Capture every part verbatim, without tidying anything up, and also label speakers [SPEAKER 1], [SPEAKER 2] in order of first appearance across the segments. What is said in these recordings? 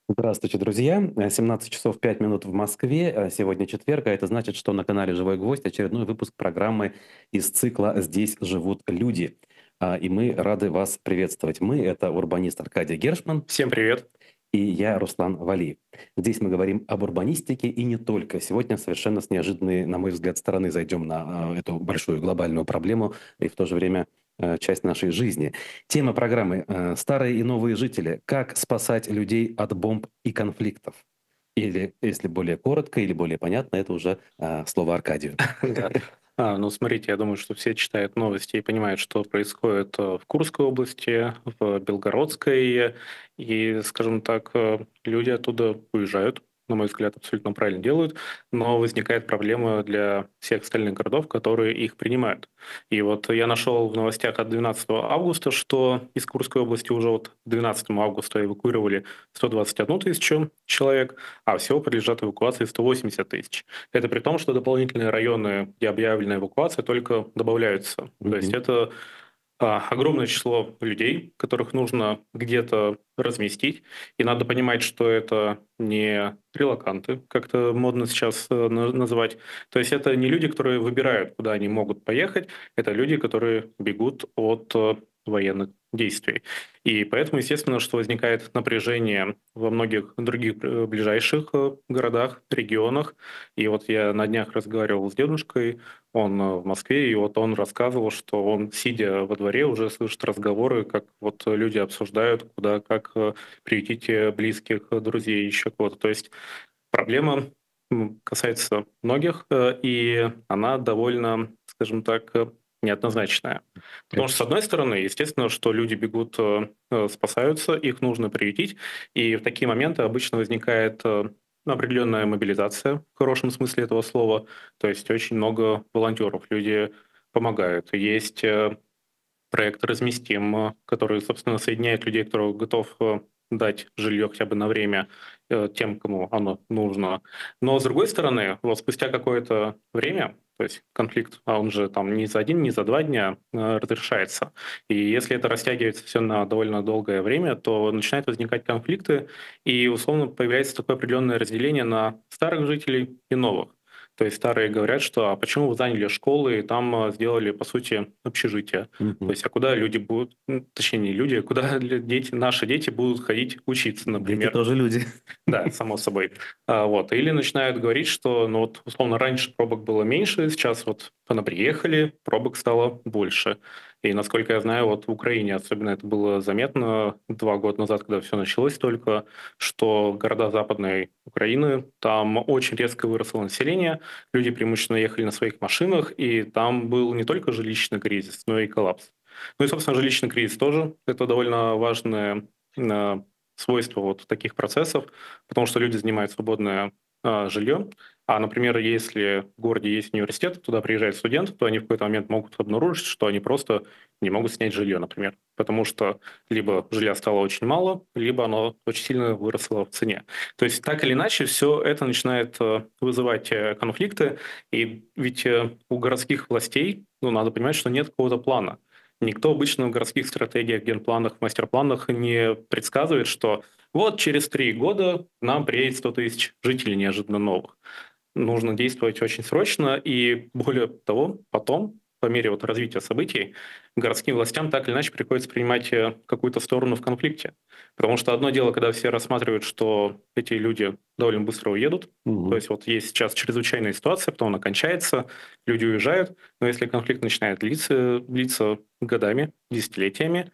[SPEAKER 1] Здравствуйте, друзья. Э, семнадцать часов пять минут в Москве. Э, Сегодня четверг, а это значит, что на канале «Живой гвоздь» очередной выпуск программы из цикла «Здесь живут люди». А, И мы рады вас приветствовать. Мы– это урбанист Аркадий Гершман
[SPEAKER 2] Всем привет.
[SPEAKER 1] и я, Руслан Валиев. Здесь мы говорим об урбанистике и не только. Сегодня совершенно с неожиданной, на мой взгляд, стороны зайдем на э, эту большую глобальную проблему и в то же время э, часть нашей жизни. Тема программы э, «Старые и новые жители. Как спасать людей от бомб и конфликтов». Или, если более коротко или более понятно, это уже э, слово Аркадию.
[SPEAKER 2] Да. А, ну, смотрите, я думаю, что все читают новости и понимают, что происходит э, в Курской области, в Белгородской, и, скажем так, э, люди оттуда уезжают, на мой взгляд, абсолютно правильно делают, но возникает проблема для всех остальных городов, которые их принимают. И вот я нашел в новостях от двенадцатого августа, что из Курской области уже вот к двенадцатому августа эвакуировали сто двадцать одну тысячу человек, а всего подлежат эвакуации сто восемьдесят тысяч. Это при том, что дополнительные районы, где объявлена эвакуация, только добавляются. То есть
[SPEAKER 1] Мгм.
[SPEAKER 2] это а, огромное число людей, которых нужно где-то разместить. И надо понимать, что это не релоканты, как это модно сейчас э, на- называть. То есть это не люди, которые выбирают, куда они могут поехать, это люди, которые бегут от э, военных действий. И поэтому, естественно, что возникает напряжение во многих других э, ближайших э, городах, регионах. И вот я на днях разговаривал с дедушкой, он э, в Москве, и вот он рассказывал, что он, сидя во дворе, уже слышит разговоры, как вот люди обсуждают, куда, как э, приютить э, близких, э, друзей, еще кого-то. То есть проблема м, касается многих, э, и она довольно, скажем так, э, неоднозначная. Потому что, с одной стороны, естественно, что люди бегут, э, э, спасаются, их нужно приютить, и в такие моменты обычно возникает э, ну, определенная мобилизация, в хорошем смысле этого слова, то есть очень много волонтеров, люди помогают. Есть э, проект «Разместим», э, который, собственно, соединяет людей, кто готов э, дать жилье хотя бы на время э, тем, кому оно нужно. Но, с другой стороны, вот спустя какое-то время, то есть конфликт, а он же там не за один, не за два дня э, разрешается. И если это растягивается все на довольно долгое время, то начинают возникать конфликты, и условно появляется такое определенное разделение на старых жителей и новых. То есть старые говорят, что а почему вы заняли школы и там э, сделали, по сути, общежитие? То
[SPEAKER 1] Мгм.
[SPEAKER 2] есть, а куда люди будут, ну, точнее, не люди, а куда ли дети, наши дети будут ходить учиться,
[SPEAKER 1] Дети
[SPEAKER 2] например.
[SPEAKER 1] тоже люди.
[SPEAKER 2] Да, само собой. А, вот. Или начинают говорить, что, ну вот, условно, раньше пробок было меньше, сейчас вот приехали, пробок стало больше. И, насколько я знаю, вот в Украине особенно это было заметно два года назад, когда все началось только, что города Западной Украины, там очень резко выросло население, люди преимущественно ехали на своих машинах, и там был не только жилищный кризис, но и коллапс. Ну и, собственно, жилищный кризис тоже. Это довольно важное э, свойство вот таких процессов, потому что люди занимают свободное а, жилье. А, например, если в городе есть университет, туда приезжает студент, то они в какой-то момент могут обнаружить, что они просто не могут снять жилье, например, потому что либо жилья стало очень мало, либо оно очень сильно выросло в цене. То есть так или иначе все это начинает э, вызывать э, конфликты, и ведь э, у городских властей, ну, надо понимать, что нет какого-то плана. Никто обычно в городских стратегиях, генпланах, мастер-планах не предсказывает, что вот через три года к нам приедет сто тысяч жителей неожиданно новых. Нужно действовать очень срочно, и более того, потом, по мере вот развития событий, городским властям так или иначе приходится принимать э, какую-то сторону в конфликте. Потому что одно дело, когда все рассматривают, что эти люди довольно быстро уедут, то
[SPEAKER 1] Мгм.
[SPEAKER 2] есть вот есть сейчас чрезвычайная ситуация, потом она кончается, люди уезжают, но если конфликт начинает длиться, длиться годами, десятилетиями,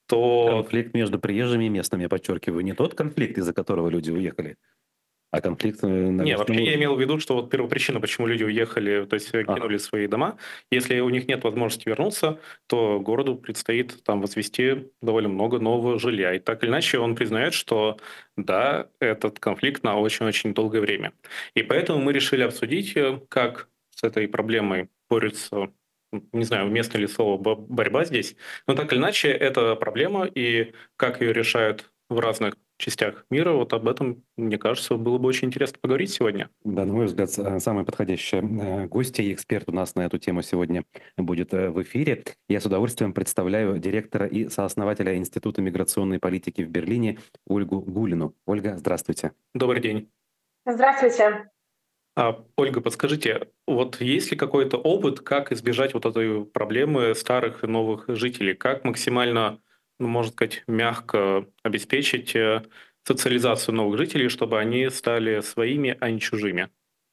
[SPEAKER 2] то
[SPEAKER 1] Конфликт между приезжими и местными, я подчеркиваю, не тот конфликт, из-за которого люди уехали, а конфликт э, на
[SPEAKER 2] не,
[SPEAKER 1] местном
[SPEAKER 2] вообще я
[SPEAKER 1] уровне.
[SPEAKER 2] имел в виду, что вот первопричина, почему люди уехали, то есть э,
[SPEAKER 1] Ага.
[SPEAKER 2] кинули свои дома, если у них нет возможности вернуться, то городу предстоит там возвести довольно много нового жилья. И так или иначе он признает, что да, этот конфликт на очень-очень долгое время. И поэтому мы решили обсудить, э, как с этой проблемой борется, м, не знаю, уместно ли слово «бо- борьба» здесь, но так или иначе это проблема, и как ее решают в разных частях мира. Вот об этом, мне кажется, было бы очень интересно поговорить сегодня.
[SPEAKER 1] Да, на мой взгляд, с- самый подходящий э, гость и эксперт у нас на эту тему сегодня будет э, в эфире. Я с удовольствием представляю директора и сооснователя Института миграционной политики в Берлине Ольгу Гулину. Ольга, здравствуйте.
[SPEAKER 2] Добрый день.
[SPEAKER 3] Здравствуйте.
[SPEAKER 2] А, Ольга, подскажите, вот есть ли какой-то опыт, как избежать вот этой проблемы старых и новых жителей? Как максимально, ну, можно сказать, мягко обеспечить э, социализацию новых жителей, чтобы они стали своими, а не чужими?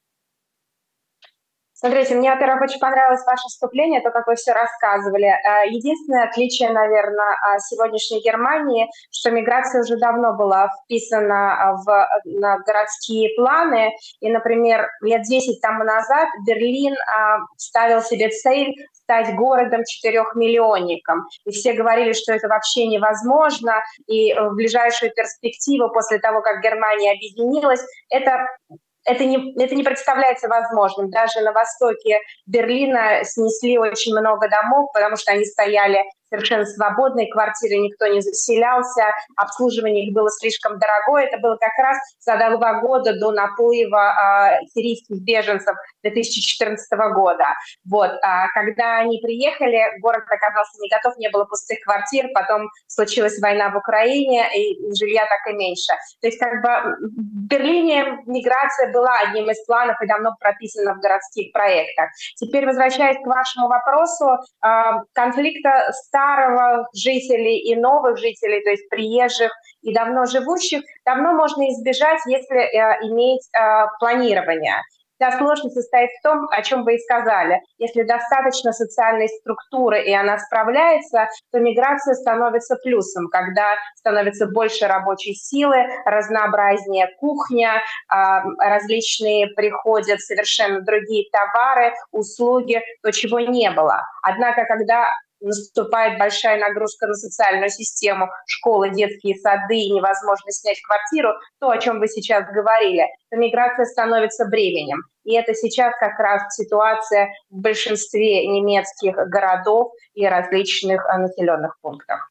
[SPEAKER 3] Смотрите, мне, во-первых, очень понравилось ваше вступление, то, как вы все рассказывали. Э, Единственное отличие, наверное, сегодняшней Германии, что миграция уже давно была вписана а, в э, на городские планы. И, например, лет десять тому назад Берлин а, ставил себе цель стать городом-четырехмиллионником. И все говорили, что это вообще невозможно. И в ближайшую перспективу, после того, как Германия объединилась, это это не, это не представляется возможным. Даже на востоке Берлина снесли очень много домов, потому что они стояли совершенно свободные, квартиры никто не заселялся, обслуживание их было слишком дорогое. Это было как раз за два года до наплыва э, сирийских беженцев две тысячи четырнадцатого года. Вот. А когда они приехали, город оказался не готов, не было пустых квартир, потом случилась война в Украине, и жилья так и меньше. То есть как бы в Берлине миграция была одним из планов и давно прописана в городских проектах. Теперь, возвращаясь к вашему вопросу, конфликта старого жителей и новых жителей, то есть приезжих и давно живущих, давно можно избежать, если иметь планирование. Вся сложность состоит в том, о чем вы и сказали. Если достаточно социальной структуры, и она справляется, то миграция становится плюсом, когда становится больше рабочей силы, разнообразнее кухня, различные приходят совершенно другие товары, услуги, то, чего не было. Однако, когда наступает большая нагрузка на социальную систему, школы, детские сады, невозможность снять квартиру, то, о чем вы сейчас говорили, то миграция становится бременем. И это сейчас как раз ситуация в большинстве немецких городов и различных населенных пунктах.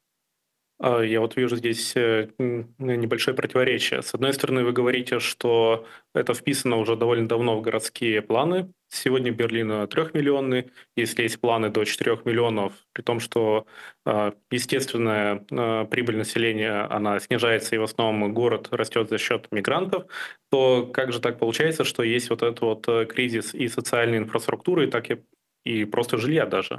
[SPEAKER 2] Я вот вижу здесь э, м, небольшое противоречие. С одной стороны, вы говорите, что это вписано уже довольно давно в городские планы. Сегодня Берлин трехмиллионный, если есть планы до четырёх миллионов, при том, что э, естественная э, прибыль населения, она снижается, и в основном город растет за счет мигрантов, то как же так получается, что есть вот этот вот э, кризис и социальной инфраструктуры, так и, и просто жилья даже?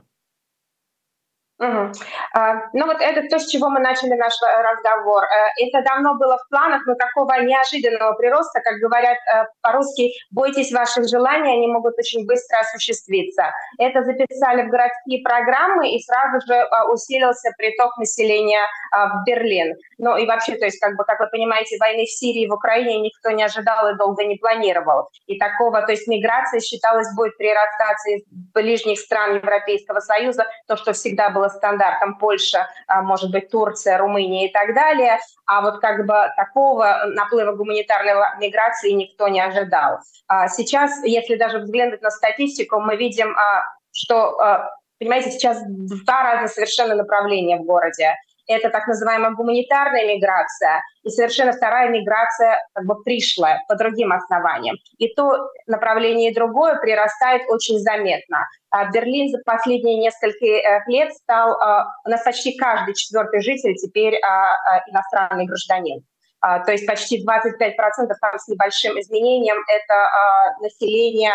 [SPEAKER 3] Угу. А, ну вот это то, с чего мы начали наш разговор. Это давно было в планах, но такого неожиданного прироста, как говорят по-русски, бойтесь ваших желаний, они могут очень быстро осуществиться. Это записали в городские программы, и сразу же усилился приток населения в Берлин. Ну и вообще, то есть, как бы, как вы понимаете, войны в Сирии и в Украине никто не ожидал и долго не планировал. И такого, то есть миграция считалась будет прирастать из ближних стран Европейского Союза, то, что всегда было стандартом, Польша, может быть, Турция, Румыния и так далее. А вот как бы такого наплыва гуманитарной миграции никто не ожидал. Сейчас, если даже взглянуть на статистику, мы видим, что, понимаете, сейчас два разных совершенно направления в городе. Это так называемая гуманитарная миграция и совершенно вторая миграция как бы пришлая по другим основаниям. И то направление и другое прирастает очень заметно. Берлин за последние несколько лет стал, у нас почти каждый четвертый житель теперь иностранный гражданин. То есть почти двадцать пять процентов там с небольшим изменением это население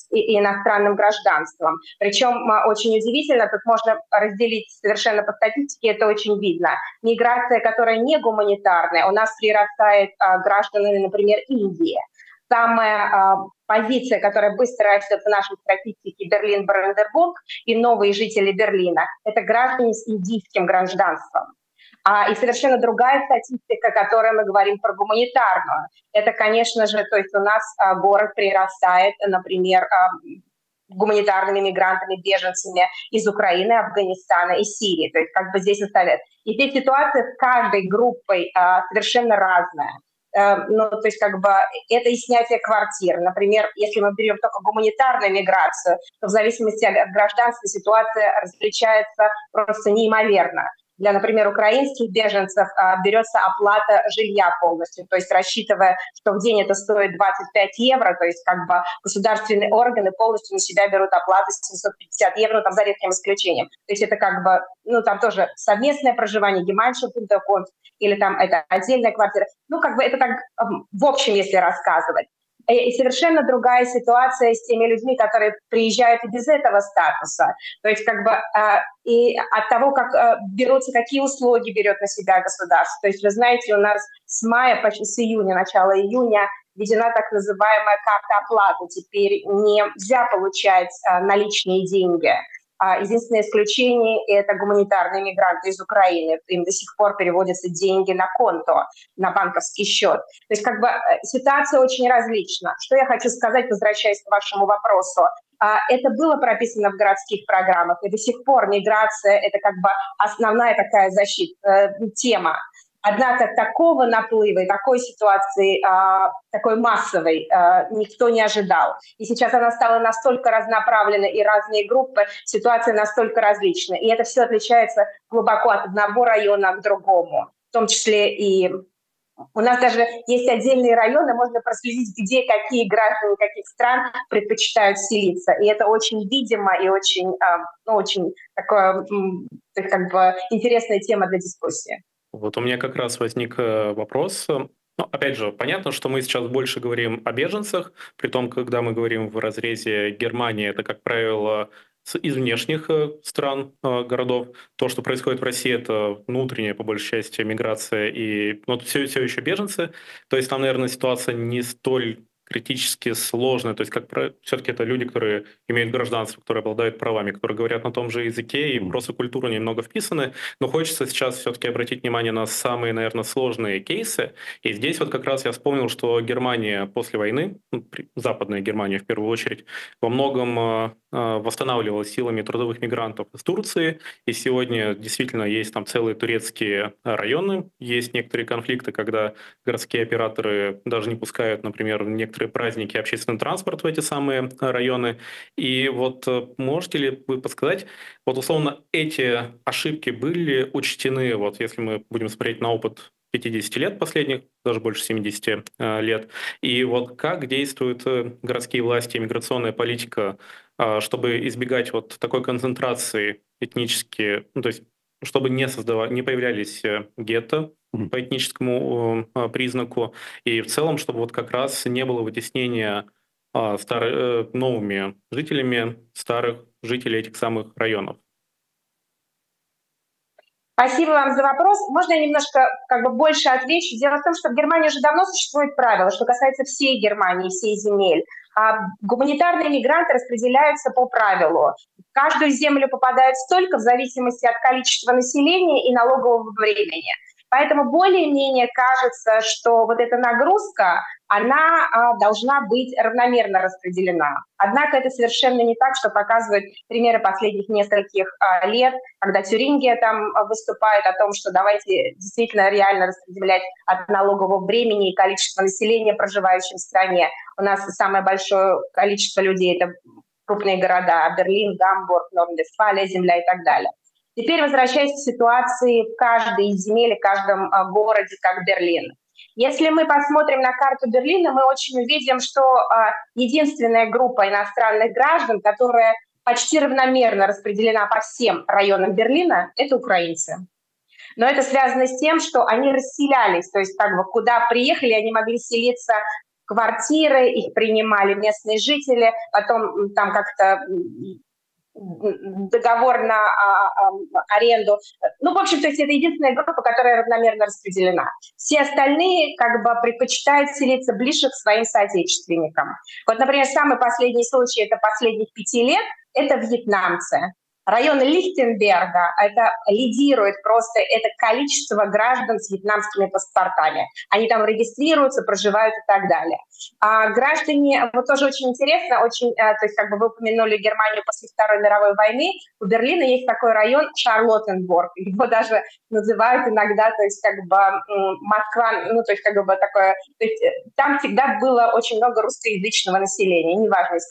[SPEAKER 3] и иностранным гражданством. Причем очень удивительно, тут можно разделить совершенно по статистике, это очень видно. Миграция, которая не гуманитарная, у нас прирастает а, гражданами, например, Индии. Самая а, позиция, которая быстро растет в нашей статистике Берлин-Бранденбург и новые жители Берлина, это граждане с индийским гражданством. А, и совершенно другая статистика, о которой мы говорим про гуманитарную. Это, конечно же, то есть у нас а, город прирастает, например, а, гуманитарными мигрантами, беженцами из Украины, Афганистана и Сирии. То есть как бы здесь оставляют. И здесь ситуация с каждой группой а, совершенно разная. Ну, то есть как бы это и снятие квартир. Например, если мы берем только гуманитарную миграцию, то в зависимости от гражданства ситуация различается просто неимоверно. для, например, украинских беженцев берется оплата жилья полностью, то есть рассчитывая, что в день это стоит двадцать пять евро, то есть как бы государственные органы полностью на себя берут оплату семьсот пятьдесят евро, там за редким исключением. То есть это как бы, ну там тоже совместное проживание, Gemeinschaftsunterkunft, или там это отдельная квартира. Ну как бы это так в общем, если рассказывать. И совершенно другая ситуация с теми людьми, которые приезжают и без этого статуса. То есть как бы и от того, как берутся, какие услуги берет на себя государство. То есть вы знаете, у нас с мая, почти с июня, начала июня введена так называемая карта оплаты. Теперь нельзя получать наличные деньги. Единственное исключение – это гуманитарные мигранты из Украины. Им до сих пор переводятся деньги на конто, на банковский счет. То есть как бы ситуация очень различна. Что я хочу сказать, возвращаясь к вашему вопросу. Это было прописано в городских программах, и до сих пор миграция – это как бы основная такая защита, тема. Однако такого наплыва и такой ситуации, такой массовой, никто не ожидал. И сейчас она стала настолько разнонаправленной, и разные группы, ситуация настолько различна. И это все отличается глубоко от одного района к другому. В том числе и у нас даже есть отдельные районы, можно проследить, где какие граждане каких стран предпочитают селиться. И это очень видимо и очень, ну, очень такое, как бы интересная тема для дискуссии.
[SPEAKER 2] Вот у меня как раз возник вопрос. Ну, опять же, понятно, что мы сейчас больше говорим о беженцах, при том, когда мы говорим в разрезе Германии, это, как правило, из внешних стран, городов. То, что происходит в России, это внутренняя, по большей части, миграция и ну, все, все еще беженцы. То есть там, наверное, ситуация не столь критически сложная. То есть как все-таки это люди, которые имеют гражданство, которые обладают правами, которые говорят на том же языке, и просто культуру немного вписаны. Но хочется сейчас все-таки обратить внимание на самые, наверное, сложные кейсы. И здесь вот как раз я вспомнил, что Германия после войны, ну, Западная Германия в первую очередь, во многом э, восстанавливалась силами трудовых мигрантов из Турции. И сегодня действительно есть там целые турецкие районы. Есть некоторые конфликты, когда городские операторы даже не пускают, например, некоторые праздники, общественный транспорт в эти самые районы. И вот можете ли вы подсказать, вот условно эти ошибки были учтены, вот если мы будем смотреть на опыт пятидесяти лет последних, даже больше семидесяти лет, и вот как действуют городские власти, миграционная политика, чтобы избегать вот такой концентрации этнически, ну, то есть чтобы не создавать, не появлялись гетто по этническому э, признаку, и в целом, чтобы вот как раз не было вытеснения э, стар, э, новыми жителями старых жителей этих самых районов.
[SPEAKER 3] Спасибо вам за вопрос. Можно я немножко как бы больше отвечу? Дело в том, что в Германии уже давно существует правило, что касается всей Германии, всей земель. А гуманитарные мигранты распределяются по правилу. В каждую землю попадают столько в зависимости от количества населения и налогового времени. Поэтому более-менее кажется, что вот эта нагрузка, она а, должна быть равномерно распределена. Однако это совершенно не так, что показывают примеры последних нескольких а, лет, когда Тюрингия там выступает о том, что давайте действительно реально распределять от налогового времени и количества населения, проживающих в стране. У нас самое большое количество людей — это крупные города: Берлин, Гамбург, Норд-Вестфалия, земля и так далее. Теперь возвращаясь к ситуации в каждой земле, в каждом а, городе, как Берлин. Если мы посмотрим на карту Берлина, мы очень увидим, что а, единственная группа иностранных граждан, которая почти равномерно распределена по всем районам Берлина, это украинцы. Но это связано с тем, что они расселялись, то есть как бы куда приехали, они могли селиться в квартиры, их принимали местные жители, потом там как-то договор на а, а, аренду. Ну, в общем, то есть это единственная группа, которая равномерно распределена. Все остальные как бы предпочитают селиться ближе к своим соотечественникам. Вот, например, самый последний случай, это последних пяти лет, это вьетнамцы. Район Лихтенберга это лидирует просто это количество граждан с вьетнамскими паспортами. Они там регистрируются, проживают и так далее. А граждане, вот тоже очень интересно, очень, то есть как бы вы упомянули Германию после Второй мировой войны, у Берлина есть такой район Шарлоттенбург, его даже называют иногда, то есть как бы Москва, ну то есть как бы такое, то есть там всегда было очень много русскоязычного населения, неважно из каких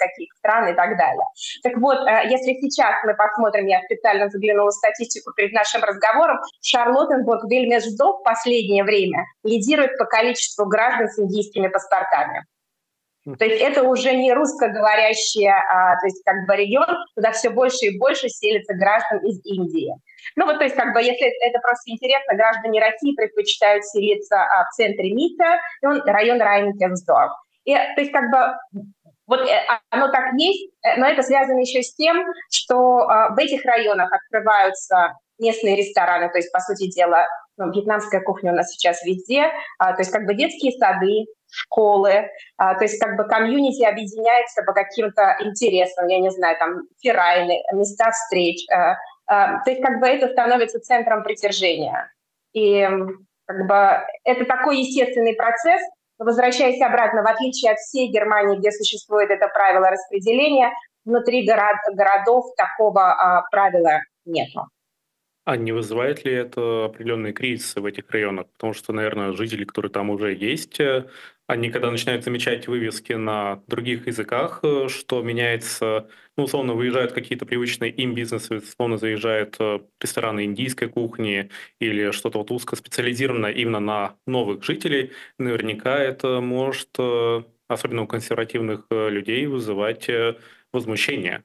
[SPEAKER 3] стран и так далее. Так вот, если сейчас мы посмотрим, я специально заглянула в статистику перед нашим разговором, Шарлоттенбург-Вильмешдорф в последнее время лидирует по количеству граждан с индийскими паспортами. То есть это уже не русскоговорящий, а, то есть как бы регион, куда все больше и больше селится граждан из Индии. Ну вот, то есть как бы, если это просто интересно, граждане России предпочитают селиться а, в центре МИТа, и он район Райнкенсдорф. И, то есть как бы вот оно так есть, но это связано еще с тем, что а, в этих районах открываются местные рестораны, то есть, по сути дела, ну, вьетнамская кухня у нас сейчас везде, а, то есть как бы детские сады, школы, а, то есть как бы комьюнити объединяется по каким-то интересам, я не знаю, там ферайны, места встреч, а, а, то есть как бы это становится центром притяжения. И как бы это такой естественный процесс. Возвращаясь обратно, в отличие от всей Германии, где существует это правило распределения, внутри город, городов такого а, правила нету.
[SPEAKER 2] А не вызывает ли это определенные кризисы в этих районах? Потому что, наверное, жители, которые там уже есть, они когда начинают замечать вывески на других языках, что меняется, ну, условно, выезжают какие-то привычные им бизнесы, условно, заезжают рестораны индийской кухни или что-то вот узкоспециализированное именно на новых жителей, наверняка это может, особенно у консервативных людей, вызывать возмущение.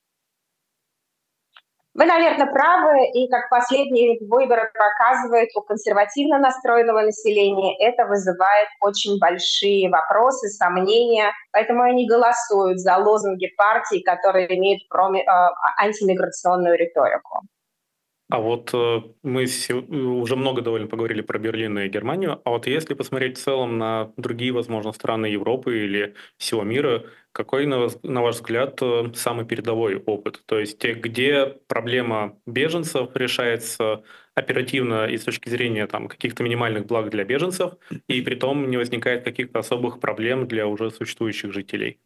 [SPEAKER 3] Вы, наверное, правы, и как последние выборы показывают, у консервативно настроенного населения это вызывает очень большие вопросы, сомнения, поэтому они голосуют за лозунги партий, которые имеют проми- э, антимиграционную риторику.
[SPEAKER 2] А вот э, мы уже много довольно поговорили про Берлин и Германию, а вот если посмотреть в целом на другие, возможно, страны Европы или всего мира, какой, на, вас, на ваш взгляд, э, самый передовой опыт? То есть где проблема беженцев решается оперативно и с точки зрения там, каких-то минимальных благ для беженцев, и при том не возникает каких-то особых проблем для уже существующих жителей?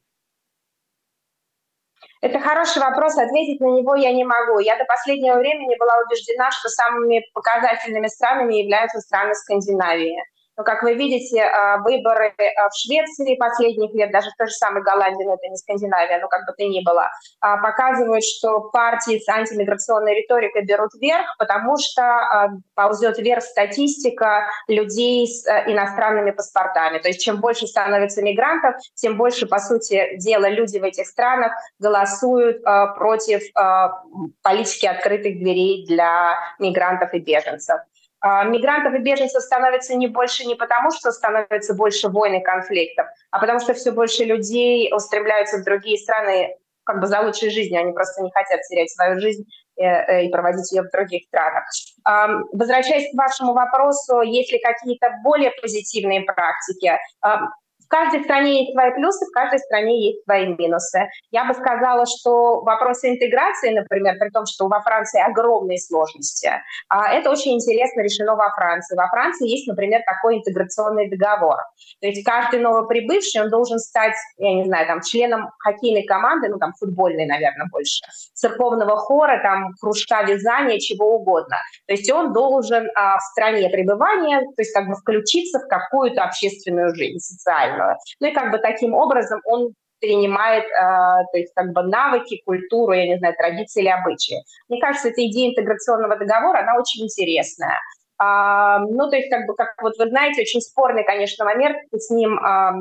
[SPEAKER 3] Это хороший вопрос, ответить на него я не могу. Я до последнего времени была убеждена, что самыми показательными странами являются страны Скандинавии. Но, как вы видите, выборы в Швеции последних лет, даже в той же самой Голландии, но это не Скандинавия, но как бы то ни было, показывают, что партии с антимиграционной риторикой берут верх, потому что ползет вверх статистика людей с иностранными паспортами. То есть чем больше становится мигрантов, тем больше, по сути дела, люди в этих странах голосуют против политики открытых дверей для мигрантов и беженцев. Мигрантов и беженцев становится не больше не потому, что становится больше войн и конфликтов, а потому что все больше людей устремляются в другие страны как бы за лучшей жизнью. Они просто не хотят терять свою жизнь и проводить ее в других странах. Возвращаясь к вашему вопросу, есть ли какие-то более позитивные практики? В каждой стране есть свои плюсы, в каждой стране есть свои минусы. Я бы сказала, что вопросы интеграции, например, при том, что во Франции огромные сложности, это очень интересно решено во Франции. Во Франции есть, например, такой интеграционный договор. То есть каждый новоприбывший, он должен стать, я не знаю, там, членом хоккейной команды, ну, там, футбольной, наверное, больше, церковного хора, там, кружка вязания, чего угодно. То есть он должен а, в стране пребывания, то есть как бы включиться в какую-то общественную жизнь, социальную. Ну и как бы таким образом он перенимает, э, то есть как бы навыки, культуру, я не знаю, традиции или обычаи. Мне кажется, эта идея интеграционного договора, она очень интересная. А, ну, то есть как бы, как вот вы знаете, очень спорный, конечно, момент, с ним, а,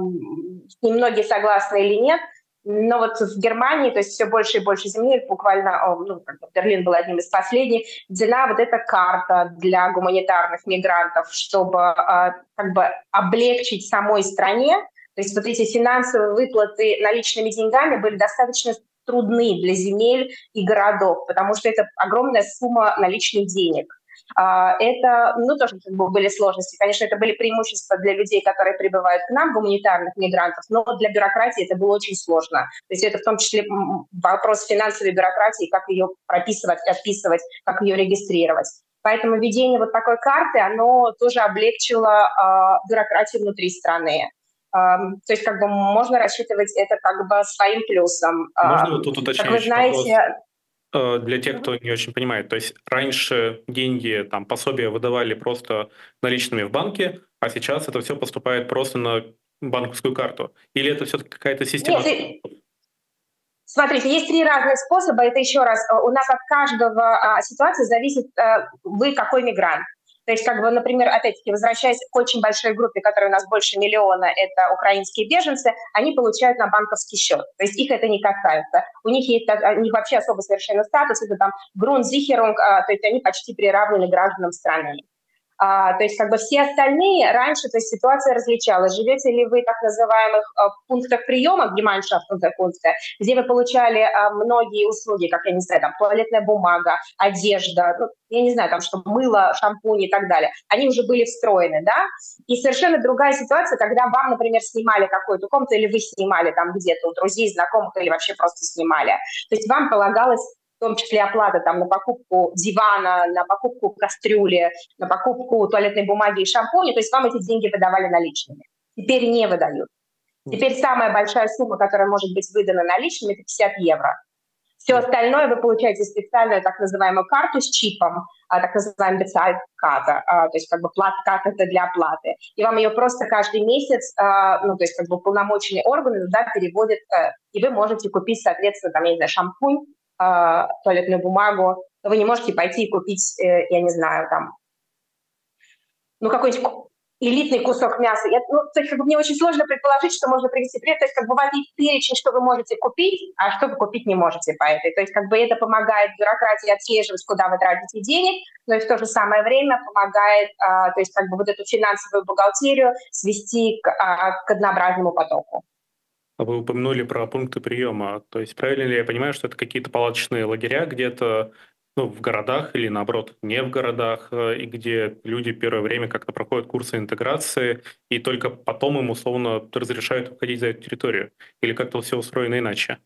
[SPEAKER 3] с ним многие согласны или нет, но вот в Германии, то есть все больше и больше земли, буквально, ну, Берлин был одним из последних, введена вот эта карта для гуманитарных мигрантов, чтобы как бы облегчить самой стране. То есть вот эти финансовые выплаты наличными деньгами были достаточно трудны для земель и городов, потому что это огромная сумма наличных денег. Это, ну, тоже были сложности. Конечно, это были преимущества для людей, которые прибывают к нам, гуманитарных мигрантов, но для бюрократии это было очень сложно. То есть это в том числе вопрос финансовой бюрократии, как ее прописывать, описывать, как ее регистрировать. Поэтому введение вот такой карты, оно тоже облегчило э, бюрократию внутри страны. Э, то есть как бы можно рассчитывать это как бы своим плюсом.
[SPEAKER 2] Можно вот тут уточнить
[SPEAKER 3] как вы знаете,
[SPEAKER 2] вопрос? Для тех, кто не очень понимает, то есть раньше деньги, там, пособия выдавали просто наличными в банке, а сейчас это все поступает просто на банковскую карту? Или это все-таки какая-то система?
[SPEAKER 3] Нет, Смотрите, есть три разных способа. Это еще раз, у нас от каждого а, ситуации зависит, а, вы какой мигрант. То есть, как бы, например, опять-таки, возвращаясь к очень большой группе, которая у нас больше миллиона, это украинские беженцы, они получают на банковский счет. То есть их это не касается. У них есть, у них вообще особо совершенно статус, это там Grundsicherung, а, то есть они почти приравнены гражданам страны. А, то есть как бы все остальные раньше, то есть ситуация различалась. Живете ли вы в так называемых а, пунктах приема, Gemeinschaftsunterkünfte, где вы получали а, многие услуги, как, я не знаю, там, туалетная бумага, одежда, ну, я не знаю, там, что мыло, шампунь и так далее, они уже были встроены, да? И совершенно другая ситуация, когда вам, например, снимали какую-то комнату, или вы снимали там где-то у друзей, знакомых, или вообще просто снимали. То есть вам полагалось в том числе оплата там, на покупку дивана, на покупку кастрюли, на покупку туалетной бумаги и шампуня, то есть вам эти деньги выдавали наличными. Теперь не выдают. Теперь самая большая сумма, которая может быть выдана наличными, это пятьдесят евро. Все остальное вы получаете специальную так называемую карту с чипом, так называемая бецаль-карта, то есть как бы карта для оплаты. И вам ее просто каждый месяц, ну то есть как бы уполномоченные органы да, переводят, и вы можете купить, соответственно, там, я не знаю, шампунь, туалетную бумагу, вы не можете пойти и купить, я не знаю, там, ну, какой-нибудь элитный кусок мяса. Я, ну, то есть, как бы, мне очень сложно предположить, что можно привести пример. То есть, как бы, у вас есть перечень, что вы можете купить, а что вы купить не можете по этой. То есть, как бы, это помогает бюрократии отслеживать, куда вы тратите денег, но и в то же самое время помогает, а, то есть, как бы, вот эту финансовую бухгалтерию свести к, а, к однообразному потоку.
[SPEAKER 2] Вы упомянули про пункты приема. То есть правильно ли я понимаю, что это какие-то палаточные лагеря где-то ну, в городах или, наоборот, не в городах, и где люди первое время как-то проходят курсы интеграции, и только потом им условно разрешают выходить за эту территорию? Или как-то все устроено иначе?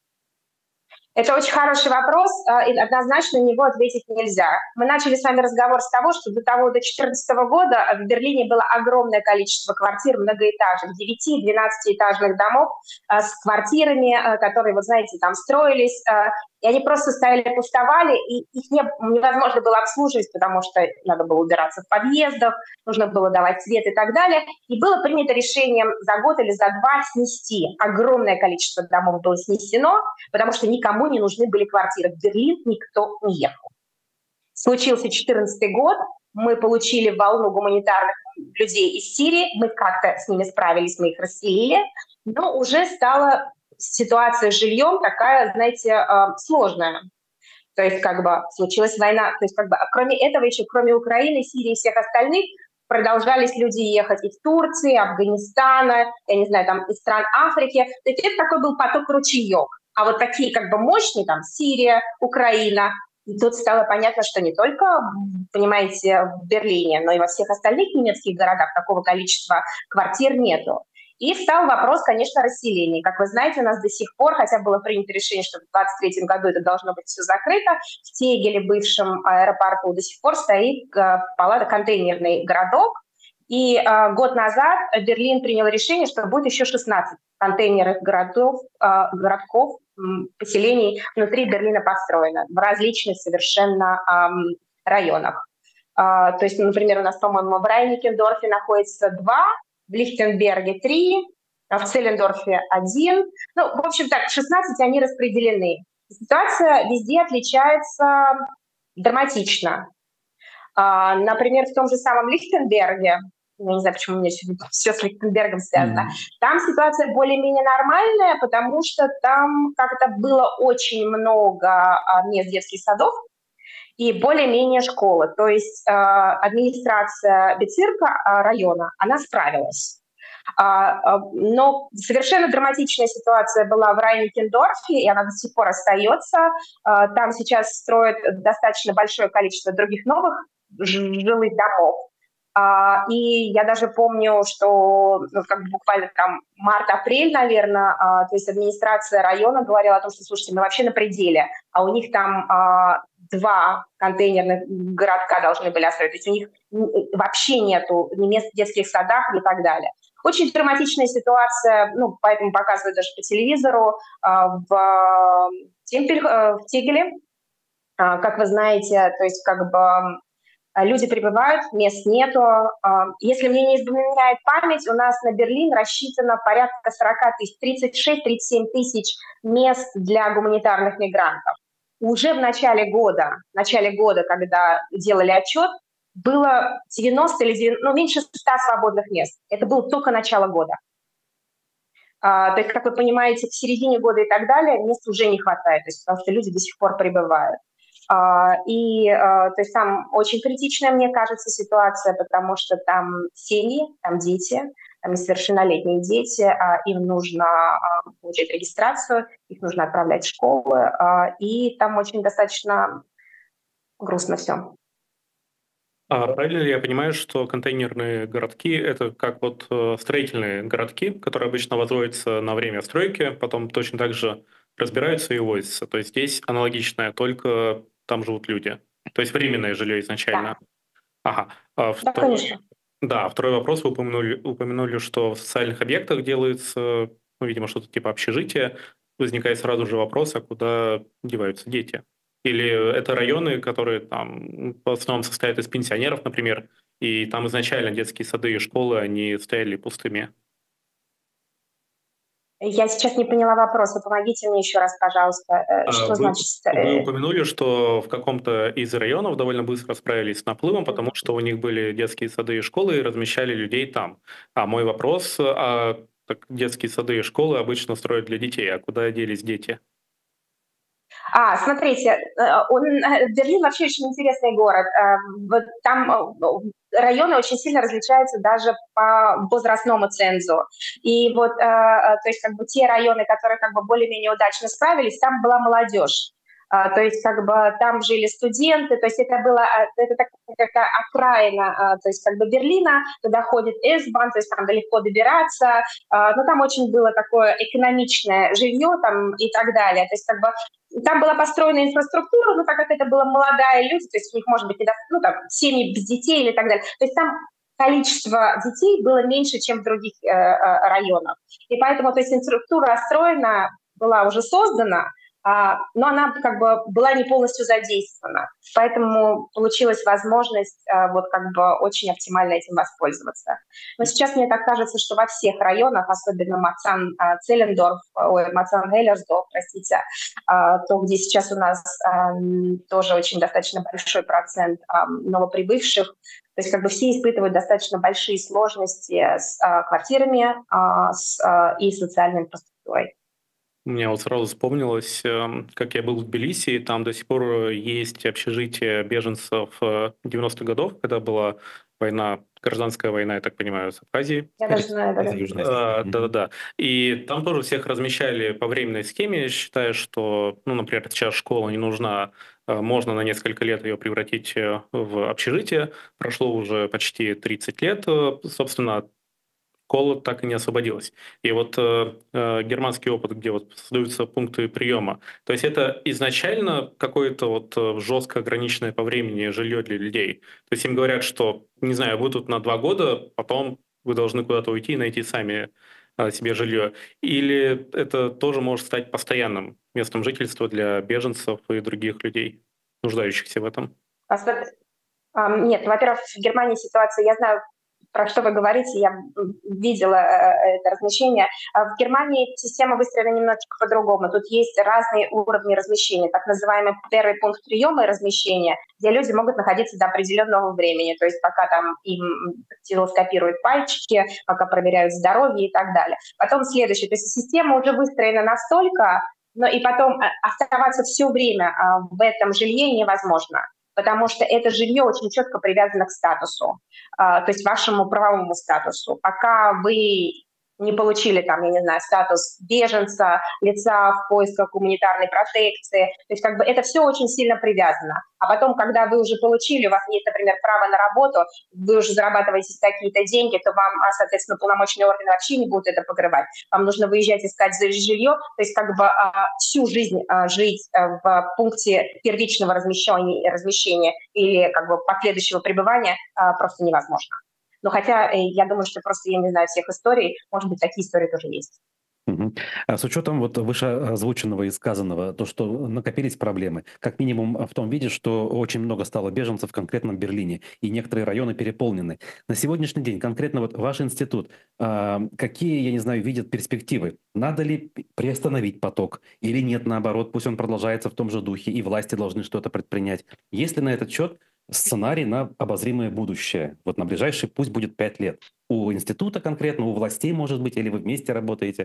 [SPEAKER 3] Это очень хороший вопрос, и однозначно на него ответить нельзя. Мы начали с вами разговор с того, что до того, до две тысячи четырнадцатого года в Берлине было огромное количество квартир многоэтажных, девяти-двенадцатиэтажных домов с квартирами, которые, вот знаете, там строились, и они просто стояли, пустовали, и их не, невозможно было обслуживать, потому что надо было убираться в подъездах, нужно было давать свет и так далее. И было принято решением за год или за два снести. Огромное количество домов было снесено, потому что никому не нужны были квартиры. В Берлин никто не ехал. Случился две тысячи четырнадцатый год, мы получили волну гуманитарных людей из Сирии, мы как-то с ними справились, мы их расселили, но уже стала ситуация с жильем такая, знаете, сложная. То есть как бы случилась война. То есть как бы кроме этого еще, кроме Украины, Сирии и всех остальных, продолжались люди ехать из Турции, Афганистана, я не знаю, там из стран Африки. То есть это такой был поток ручеек. А вот такие как бы мощные, там Сирия, Украина, и тут стало понятно, что не только, понимаете, в Берлине, но и во всех остальных немецких городах такого количества квартир нету. И встал вопрос, конечно, расселения. Как вы знаете, у нас до сих пор, хотя было принято решение, что в двадцать третьем году это должно быть все закрыто, в Тегеле, бывшем аэропорту, до сих пор стоит палата контейнерный городок. И э, год назад Берлин принял решение, что будет еще шестнадцать контейнерных городов, э, городков, э, поселений внутри Берлина построено в различных совершенно э, районах. Э, то есть, например, у нас, по-моему, в Райникендорфе находится два, в Лихтенберге три, в Целлендорфе один. Ну, в общем так, шестнадцать они распределены. Ситуация везде отличается драматично. Uh, например, в том же самом Лихтенберге, я не знаю, почему у меня все с Лихтенбергом связано, mm-hmm. там ситуация более-менее нормальная, потому что там как-то было очень много uh, мест детских садов и более-менее школы. То есть uh, администрация Безирка uh, района, она справилась. Uh, uh, но совершенно драматичная ситуация была в Райникендорфе, и она до сих пор остается. Uh, там сейчас строят достаточно большое количество других новых жилых домов. Uh, и я даже помню, что ну, как бы буквально там март-апрель, наверное, uh, то есть администрация района говорила о том, что, слушайте, мы вообще на пределе, а у них там uh, два контейнерных городка должны были остаться, то есть у них вообще нету ни мест в детских садах и так далее. Очень драматичная ситуация, ну, поэтому показывают даже по телевизору, uh, в, Темпель, uh, в Тегеле, uh, как вы знаете, то есть как бы Люди прибывают, мест нету. Если мне не изменяет память, у нас на Берлин рассчитано порядка сорок тысяч, тридцать шесть - тридцать семь тысяч мест для гуманитарных мигрантов. Уже в начале года, в начале года, когда делали отчет, было девяносто или девяносто, ну, меньше ста свободных мест. Это было только начало года. А, то есть, как вы понимаете, в середине года и так далее мест уже не хватает, то есть, потому что люди до сих пор прибывают. Uh, и uh, то есть там очень критичная, мне кажется, ситуация, потому что там семьи, там дети, там несовершеннолетние дети, uh, им нужно uh, получать регистрацию, их нужно отправлять в школы, uh, и там очень достаточно грустно все.
[SPEAKER 2] А правильно ли я понимаю, что контейнерные городки — это как вот э, строительные городки, которые обычно возводятся на время стройки, потом точно так же разбираются и увозятся? То есть здесь аналогичное, только там живут люди. То есть временное жилье изначально.
[SPEAKER 3] Да,
[SPEAKER 2] Ага. А
[SPEAKER 3] да,
[SPEAKER 2] второй,
[SPEAKER 3] конечно.
[SPEAKER 2] да, второй вопрос. Вы упомянули, упомянули, что в социальных объектах делается, ну, видимо, что-то типа общежития. Возникает сразу же вопрос, а куда деваются дети? Или это районы, которые там в основном состоят из пенсионеров, например, и там изначально детские сады и школы, они стояли пустыми?
[SPEAKER 3] Я сейчас не поняла вопроса, помогите мне еще раз, пожалуйста. Э,
[SPEAKER 2] А
[SPEAKER 3] Что
[SPEAKER 2] Вы,
[SPEAKER 3] значит?
[SPEAKER 2] вы
[SPEAKER 3] э,
[SPEAKER 2] упомянули, что в каком-то из районов довольно быстро справились с наплывом, потому
[SPEAKER 3] Мгм.
[SPEAKER 2] что у них были детские сады и школы, и размещали людей там. А мой вопрос, а так детские сады и школы обычно строят для детей, а куда делись дети?
[SPEAKER 3] А, смотрите, э, он, э, Берлин вообще очень интересный город. Э, Вот там э, районы очень сильно различаются даже по возрастному цензу. И вот, э, э, то есть как бы те районы, которые как бы более-менее удачно справились, там была молодежь. А, то есть как бы там жили студенты, то есть это было, а, это такая окраина, а, то есть как бы Берлина, туда ходит С-Bahn, то есть там легко добираться, а, но там очень было такое экономичное жилье там и так далее. То есть как бы там была построена инфраструктура, но так как это было молодые люди, то есть у них, может быть, ну, там, семьи без детей или так далее. То есть там количество детей было меньше, чем в других э, э, районах. И поэтому, то есть инфраструктура расстроена, была уже создана, а, но она как бы была не полностью задействована. Поэтому получилась возможность а, вот как бы очень оптимально этим воспользоваться. Но сейчас мне так кажется, что во всех районах, особенно Мацан-Целлендорф, ой, Мацан-Геллерсдорф, простите, а, то, где сейчас у нас а, тоже очень достаточно большой процент а, новоприбывших, то есть как бы все испытывают достаточно большие сложности с а, квартирами а, с, а, и социальной инфраструктурой.
[SPEAKER 2] Мне вот сразу вспомнилось, эм, как я был в Тбилиси, и там до сих пор есть общежитие беженцев э, девяностых годов, когда была война, гражданская война, я так понимаю, с Абхазией.
[SPEAKER 3] Я даже знаю,
[SPEAKER 1] Это
[SPEAKER 3] да.
[SPEAKER 1] Южная Осетия.
[SPEAKER 2] А,
[SPEAKER 1] Мгм.
[SPEAKER 2] Да-да-да. И там тоже всех размещали по временной схеме, считая, что, ну, например, сейчас школа не нужна, а, можно на несколько лет ее превратить э, в общежитие. Прошло уже почти тридцать лет, э, собственно, школа так и не освободилась. И вот э, э, германский опыт, где вот создаются пункты приема, то есть это изначально какое-то вот э, жестко ограниченное по времени жилье для людей. То есть им говорят, что, не знаю, вы тут на два года, потом вы должны куда-то уйти и найти сами э, себе жилье. Или это тоже может стать постоянным местом жительства для беженцев и других людей, нуждающихся в этом.
[SPEAKER 3] Нет, во-первых, в Германии ситуация, я знаю, про что вы говорите, я видела э, это размещение. А в Германии система выстроена немножечко по-другому. Тут есть разные уровни размещения, так называемый первый пункт приема и размещения, где люди могут находиться до определенного времени, то есть пока там им стилоскопируют пальчики, пока проверяют здоровье и так далее. Потом следующее, то есть система уже выстроена настолько, но и потом оставаться все время в этом жилье невозможно, потому что это жилье очень четко привязано к статусу, то есть вашему правовому статусу. Пока вы не получили, там, я не знаю, статус беженца, лица в поисках гуманитарной протекции, то есть как бы это все очень сильно привязано. А потом, когда вы уже получили, у вас есть, например, право на работу, вы уже зарабатываете какие-то деньги, то вам, соответственно, полномочные органы вообще не будут это покрывать. Вам нужно выезжать искать жилье, то есть как бы всю жизнь жить в пункте первичного размещения, размещения или как бы последующего пребывания просто невозможно. Но хотя я думаю, что просто я не знаю всех историй, может быть, такие истории тоже есть.
[SPEAKER 1] Мгм. А с учетом вот вышеозвученного и сказанного, то, что накопились проблемы, как минимум в том виде, что очень много стало беженцев в конкретном Берлине, и некоторые районы переполнены. На сегодняшний день конкретно вот ваш институт, а, какие, я не знаю, видят перспективы? Надо ли п- приостановить поток или нет, наоборот, пусть он продолжается в том же духе, и власти должны что-то предпринять? Есть ли на этот счет сценарий на обозримое будущее? Вот на ближайшие, пусть будет пять лет. У института конкретно, у властей, может быть, или вы вместе работаете?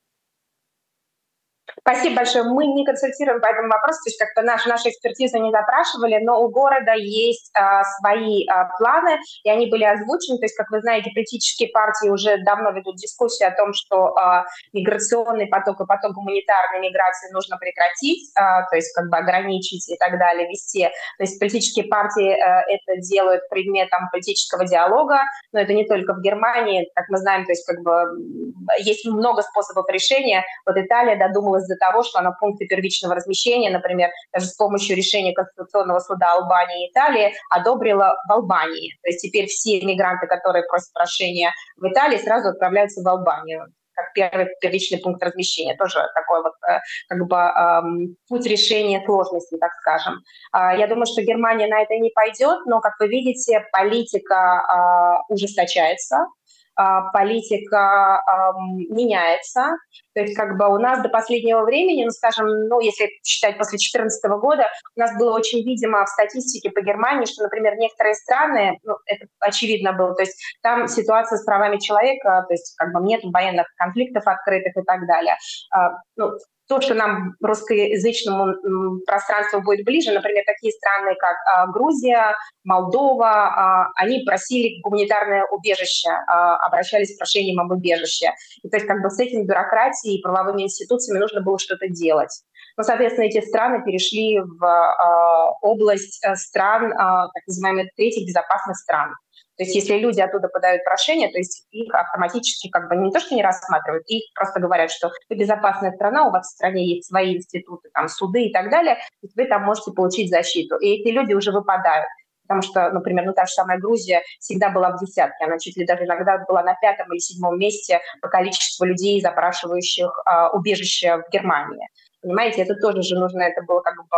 [SPEAKER 3] Спасибо большое. Мы не консультируем по этому вопросу, то есть как-то наш, нашу экспертизу не запрашивали, но у города есть а, свои а, планы, и они были озвучены. То есть, как вы знаете, политические партии уже давно ведут дискуссию о том, что а, миграционный поток и поток гуманитарной миграции нужно прекратить, а, то есть как бы ограничить и так далее, вести. То есть политические партии а, это делают предметом политического диалога, но это не только в Германии, как мы знаем, то есть как бы м, есть много способов решения. Вот Италия додумалась до того, что она пункты первичного размещения, например, даже с помощью решения Конституционного суда Албании и Италии, одобрила в Албании. То есть теперь все мигранты, которые просят прошения в Италии, сразу отправляются в Албанию как первый первичный пункт размещения. Тоже такой вот э, как бы эм, путь решения сложностей, так скажем. А, Я думаю, что Германия на это не пойдет, но, как вы видите, политика а, ужесточается, а, политика ам, меняется. То есть как бы у нас до последнего времени, ну, скажем, ну, если считать после две тысячи четырнадцатого года, у нас было очень видимо в статистике по Германии, что, например, некоторые страны, ну, это очевидно было, то есть там ситуация с правами человека, то есть как бы нет военных конфликтов открытых и так далее. А, ну, то, что нам, русскоязычному м, пространству, будет ближе, например, такие страны, как а, Грузия, Молдова, а, они просили гуманитарное убежище, а, обращались с прошением об убежище. И то есть как бы с этими бюрократией и правовыми институциями нужно было что-то делать. Но, соответственно, эти страны перешли в а, область а, стран, а, так называемых третьих безопасных стран. То есть если люди оттуда подают прошение, то есть их автоматически как бы не то, что не рассматривают, их просто говорят, что вы безопасная страна, у вас в стране есть свои институты, там, суды и так далее, и вы там можете получить защиту. И эти люди уже выпадают. Потому что, например, ну, та же самая Грузия всегда была в десятке, она чуть ли даже иногда была на пятом или седьмом месте по количеству людей, запрашивающих а, убежище в Германии. Понимаете, это тоже же нужно, это было как бы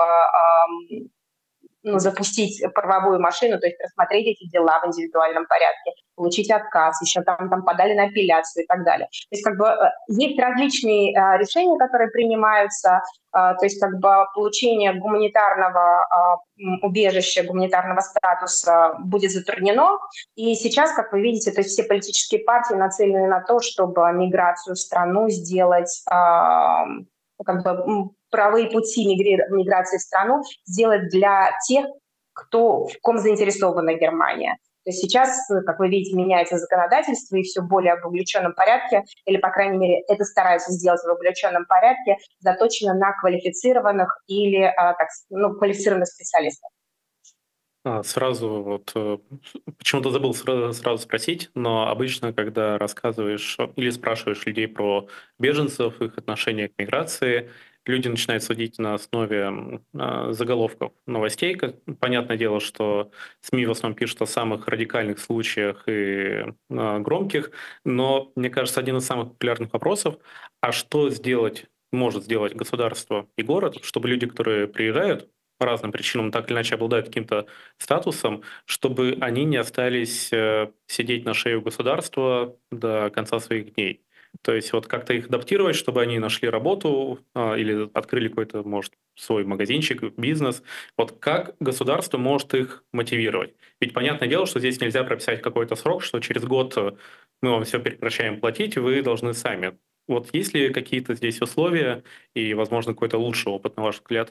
[SPEAKER 3] ам, ну, запустить правовую машину, то есть рассмотреть эти дела в индивидуальном порядке, получить отказ, еще там, там подали на апелляцию и так далее. То есть как бы э, есть различные э, решения, которые принимаются, э, то есть как бы получение гуманитарного э, убежища, гуманитарного статуса будет затруднено. И сейчас, как вы видите, то есть все политические партии нацелены на то, чтобы миграцию в страну сделать э, как бы правовые пути мигри- миграции в страну сделать для тех, кто, в ком заинтересована Германия. То есть сейчас, как вы видите, меняется законодательство и все более в увлеченном порядке, или, по крайней мере, это стараются сделать в увлеченном порядке, заточено на квалифицированных или а, так, ну, квалифицированных специалистов.
[SPEAKER 2] А, Сразу вот э, почему-то забыл сразу, сразу спросить, но обычно, когда рассказываешь э, или спрашиваешь людей про беженцев, их отношение к миграции, люди начинают судить на основе м, а, заголовков новостей. Как- Понятное дело, что СМИ в основном пишут о самых радикальных случаях и а, громких, но, мне кажется, один из самых популярных вопросов, а что сделать, может сделать государство и город, чтобы люди, которые приезжают, по разным причинам так или иначе обладают каким-то статусом, чтобы они не остались э, сидеть на шее у государства до конца своих дней. То есть вот как-то их адаптировать, чтобы они нашли работу а, или открыли какой-то, может, свой магазинчик, бизнес. Вот как государство может их мотивировать? Ведь понятное дело, что здесь нельзя прописать какой-то срок, что через год э, мы вам все прекращаем платить, вы должны сами. Вот есть ли какие-то здесь условия и, возможно, какой-то лучший опыт, на ваш взгляд?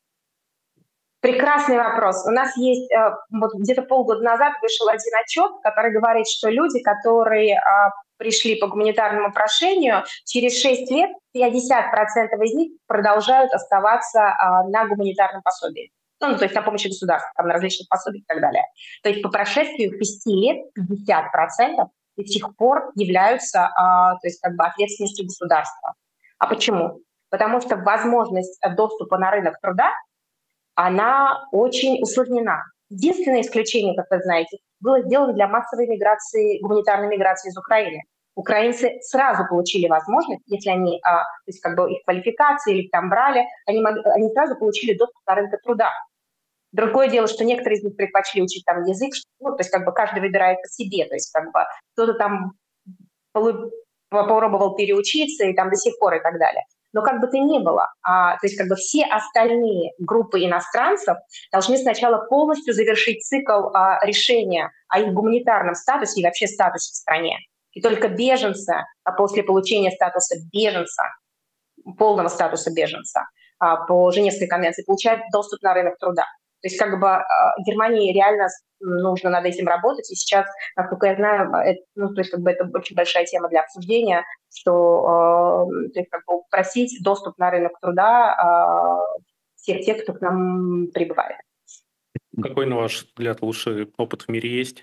[SPEAKER 3] Прекрасный вопрос. У нас есть, э, вот где-то полгода назад вышел один отчет, который говорит, что люди, которые а, пришли по гуманитарному прошению, через шесть лет пятьдесят процентов из них продолжают оставаться а, на гуманитарном пособии. Ну, то есть на помощи государства, там, на различных пособиях и так далее. То есть по прошествию шести лет пятьдесят процентов до сих пор являются а, то есть как бы ответственностью государства. А почему? Потому что возможность доступа на рынок труда она очень усложнена. Единственное исключение, как вы знаете, было сделано для массовой миграции, гуманитарной миграции из Украины. Украинцы сразу получили возможность, если они, а, то есть как бы их квалификации или там брали, они, мог, они сразу получили доступ на рынок труда. Другое дело, что некоторые из них предпочли учить там язык, ну, то есть как бы каждый выбирает по себе, то есть как бы кто-то там попробовал переучиться и там до сих пор и так далее. Но как бы то ни было, а, то есть как бы все остальные группы иностранцев должны сначала полностью завершить цикл а, решения о их гуманитарном статусе и вообще статусе в стране. И только беженцы, а после получения статуса беженца, полного статуса беженца а, по Женевской конвенции, получают доступ на рынок труда. То есть как бы а, Германии реально нужно над этим работать. И сейчас, насколько я знаю, это, ну, то есть как бы это очень большая тема для обсуждения, что э, то есть как бы просить доступ на рынок труда э, всех тех, кто к нам прибывает.
[SPEAKER 2] Какой, на ваш взгляд, лучший опыт в мире есть?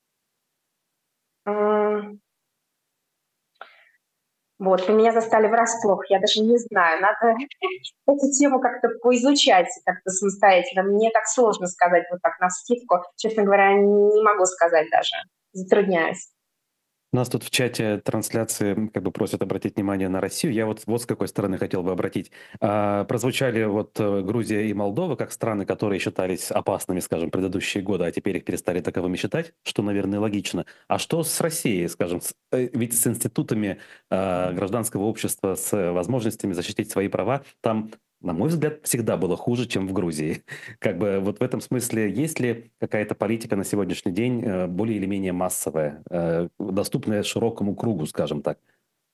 [SPEAKER 3] Вот, вы меня застали врасплох, я даже не знаю, надо эту тему как-то поизучать, как-то самостоятельно. Мне так сложно сказать вот так навскидку. Честно говоря, не могу сказать даже, затрудняюсь.
[SPEAKER 1] Нас тут в чате трансляции как бы просят обратить внимание на Россию. Я вот, вот с какой стороны хотел бы обратить. А, прозвучали вот Грузия и Молдова как страны, которые считались опасными, скажем, предыдущие годы, а теперь их перестали таковыми считать, что, наверное, логично. А что с Россией, скажем, с, ведь с институтами а, гражданского общества, с возможностями защитить свои права, там, на мой взгляд, всегда было хуже, чем в Грузии. Как бы вот в этом смысле, есть ли какая-то политика на сегодняшний день более или менее массовая, доступная широкому кругу, скажем так?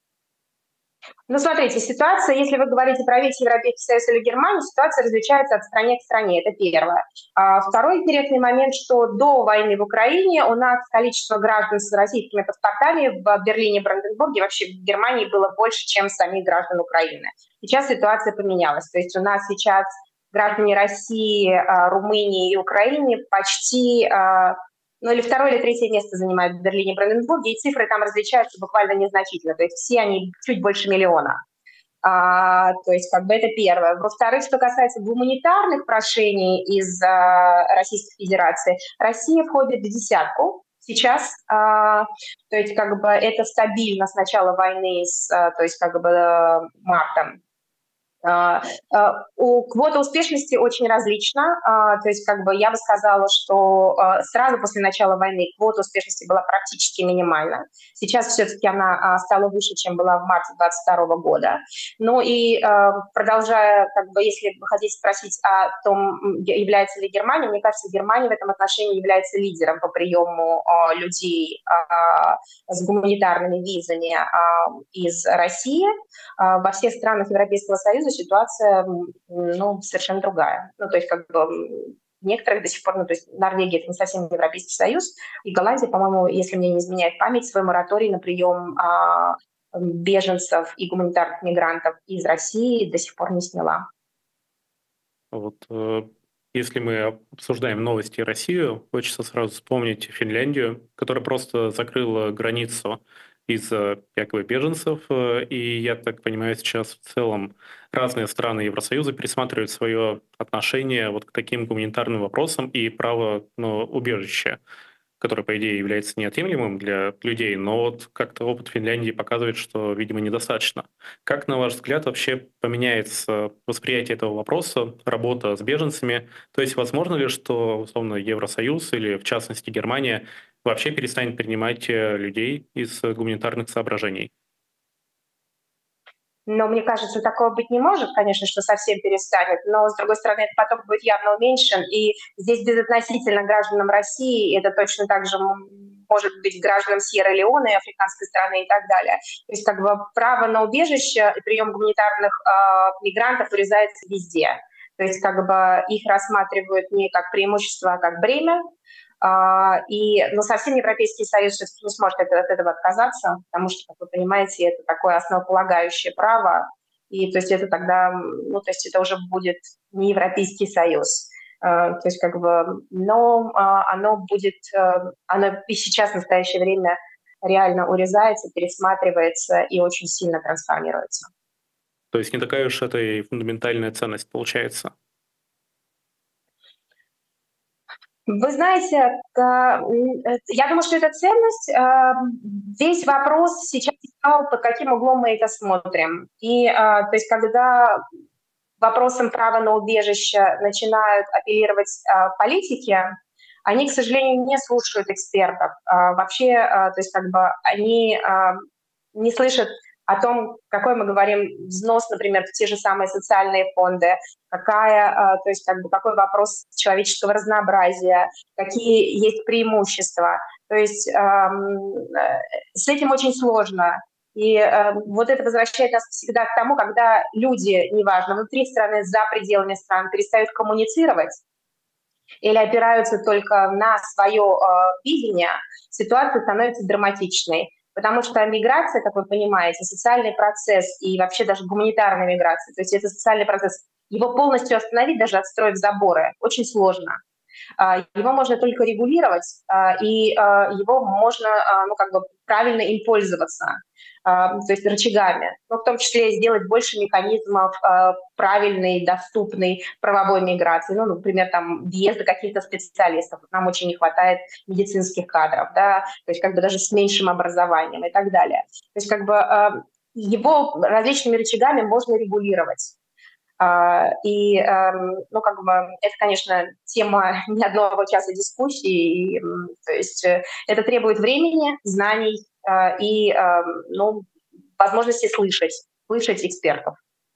[SPEAKER 3] Ну, смотрите, ситуация, если вы говорите про весь Европейский Союз или Германию, ситуация различается от страны к стране, это первое. А второй интересный момент, что до войны в Украине у нас количество граждан с российскими паспортами в Берлине, Бранденбурге, вообще в Германии было больше, чем самих граждан Украины. Сейчас ситуация поменялась, то есть у нас сейчас граждане России, Румынии и Украины почти... ну или второе или третье место занимают в Берлине и Бранденбурге, и цифры там различаются буквально незначительно, то есть все они чуть больше миллиона. А, то есть как бы это первое. Во-вторых, что касается гуманитарных прошений из а, Российской Федерации, Россия входит в десятку сейчас, а, то есть как бы это стабильно с начала войны, с, а, то есть как бы марта. Uh, uh, у квота успешности очень различна, uh, то есть как бы я бы сказала, что uh, сразу после начала войны квота успешности была практически минимальна. Сейчас все-таки она uh, стала выше, чем была в марте двадцать второго года. Ну и uh, продолжая, как бы, если вы хотите спросить о том, является ли Германия, мне кажется, Германия в этом отношении является лидером по приему uh, людей uh, с гуманитарными визами uh, из России. Uh, во всех странах Европейского Союза ситуация, ну, совершенно другая. Ну, то есть, как бы, в некоторых до сих пор, ну, то есть, Норвегия — это не совсем Европейский Союз, и Голландия, по-моему, если мне не изменяет память, свой мораторий на прием а, беженцев и гуманитарных мигрантов из России до сих пор не сняла.
[SPEAKER 2] Вот, э, если мы обсуждаем новости Россию, хочется сразу вспомнить Финляндию, которая просто закрыла границу из-за якобы беженцев, и я так понимаю, сейчас в целом разные страны Евросоюза пересматривают свое отношение вот к таким гуманитарным вопросам и право на убежище, которое, по идее, является неотъемлемым для людей, но вот как-то опыт Финляндии показывает, что, видимо, недостаточно. Как, на ваш взгляд, вообще поменяется восприятие этого вопроса, работа с беженцами? То есть возможно ли, что, условно, Евросоюз или, в частности, Германия вообще перестанет принимать людей из гуманитарных соображений?
[SPEAKER 3] Но мне кажется, такого быть не может, конечно, что совсем перестанет, но, с другой стороны, этот поток будет явно уменьшен, и здесь безотносительно гражданам России, это точно так же может быть гражданам Сьерра-Леоне, африканской страны и так далее. То есть как бы право на убежище и прием гуманитарных э, мигрантов урезается везде. То есть как бы их рассматривают не как преимущество, а как бремя. Uh, и, но совсем Европейский Союз все-таки не сможет это, от этого отказаться, потому что, как вы понимаете, это такое основополагающее право, и то есть это тогда, ну, то есть это уже будет не Европейский Союз. Uh, то есть как бы, но uh, оно будет, uh, оно и сейчас в настоящее время реально урезается, пересматривается и очень сильно трансформируется.
[SPEAKER 2] То есть не такая уж это и фундаментальная ценность получается?
[SPEAKER 3] Вы знаете, а, м, э, я думаю, что это ценность. А, Весь вопрос сейчас стал, под каким углом мы это смотрим. И, а, то есть, когда вопросом права на убежище начинают апеллировать а, политики, они, к сожалению, не слушают экспертов. А, Вообще, а, то есть, как бы они а, не слышат о том, какой мы говорим взнос, например, в те же самые социальные фонды, какая, а, то есть как бы какой вопрос человеческого разнообразия, какие есть преимущества. То есть ам, э, с этим очень сложно. И э, вот это возвращает нас всегда к тому, когда люди, неважно, внутри страны, за пределами стран, перестают коммуницировать или опираются только на свое э, видение, ситуация становится драматичной. Потому что миграция, как вы понимаете, социальный процесс и вообще даже гуманитарная миграция, то есть это социальный процесс, его полностью остановить, даже отстроив заборы, очень сложно. А, Его можно только регулировать, а, и а, его можно, а, ну, как бы правильно им пользоваться, а, то есть рычагами. Ну, в том числе сделать больше механизмов а, правильной, доступной правовой миграции. Ну, например, там въезда каких-то специалистов. Нам очень не хватает медицинских кадров, да, то есть как бы даже с меньшим образованием и так далее. То есть как бы а, его различными рычагами можно регулировать. А, И, эм, ну, как бы, это, конечно, тема не одного часа дискуссии, и, м, то есть э, это требует времени, знаний а, и, эм, ну, возможности слышать, слышать экспертов.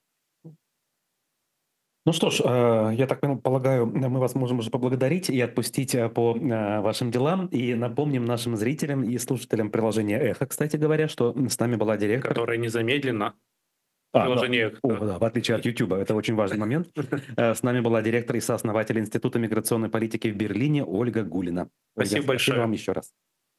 [SPEAKER 1] Ну что ж, э, я так пон- полагаю, мы вас можем уже поблагодарить и отпустить э, по э, вашим делам. И напомним нашим зрителям и слушателям приложения «Эхо», кстати говоря, что с нами была директор.
[SPEAKER 2] Которая незамедленно.
[SPEAKER 1] А, да.
[SPEAKER 2] Приложение
[SPEAKER 1] О,
[SPEAKER 2] «Эхо».
[SPEAKER 1] да, в отличие от YouTube, это очень важный момент. Э, С нами была директор и сооснователь Института миграционной политики в Берлине Ольга Гулина. Ольга,
[SPEAKER 2] Спасибо большое.
[SPEAKER 1] вам еще раз.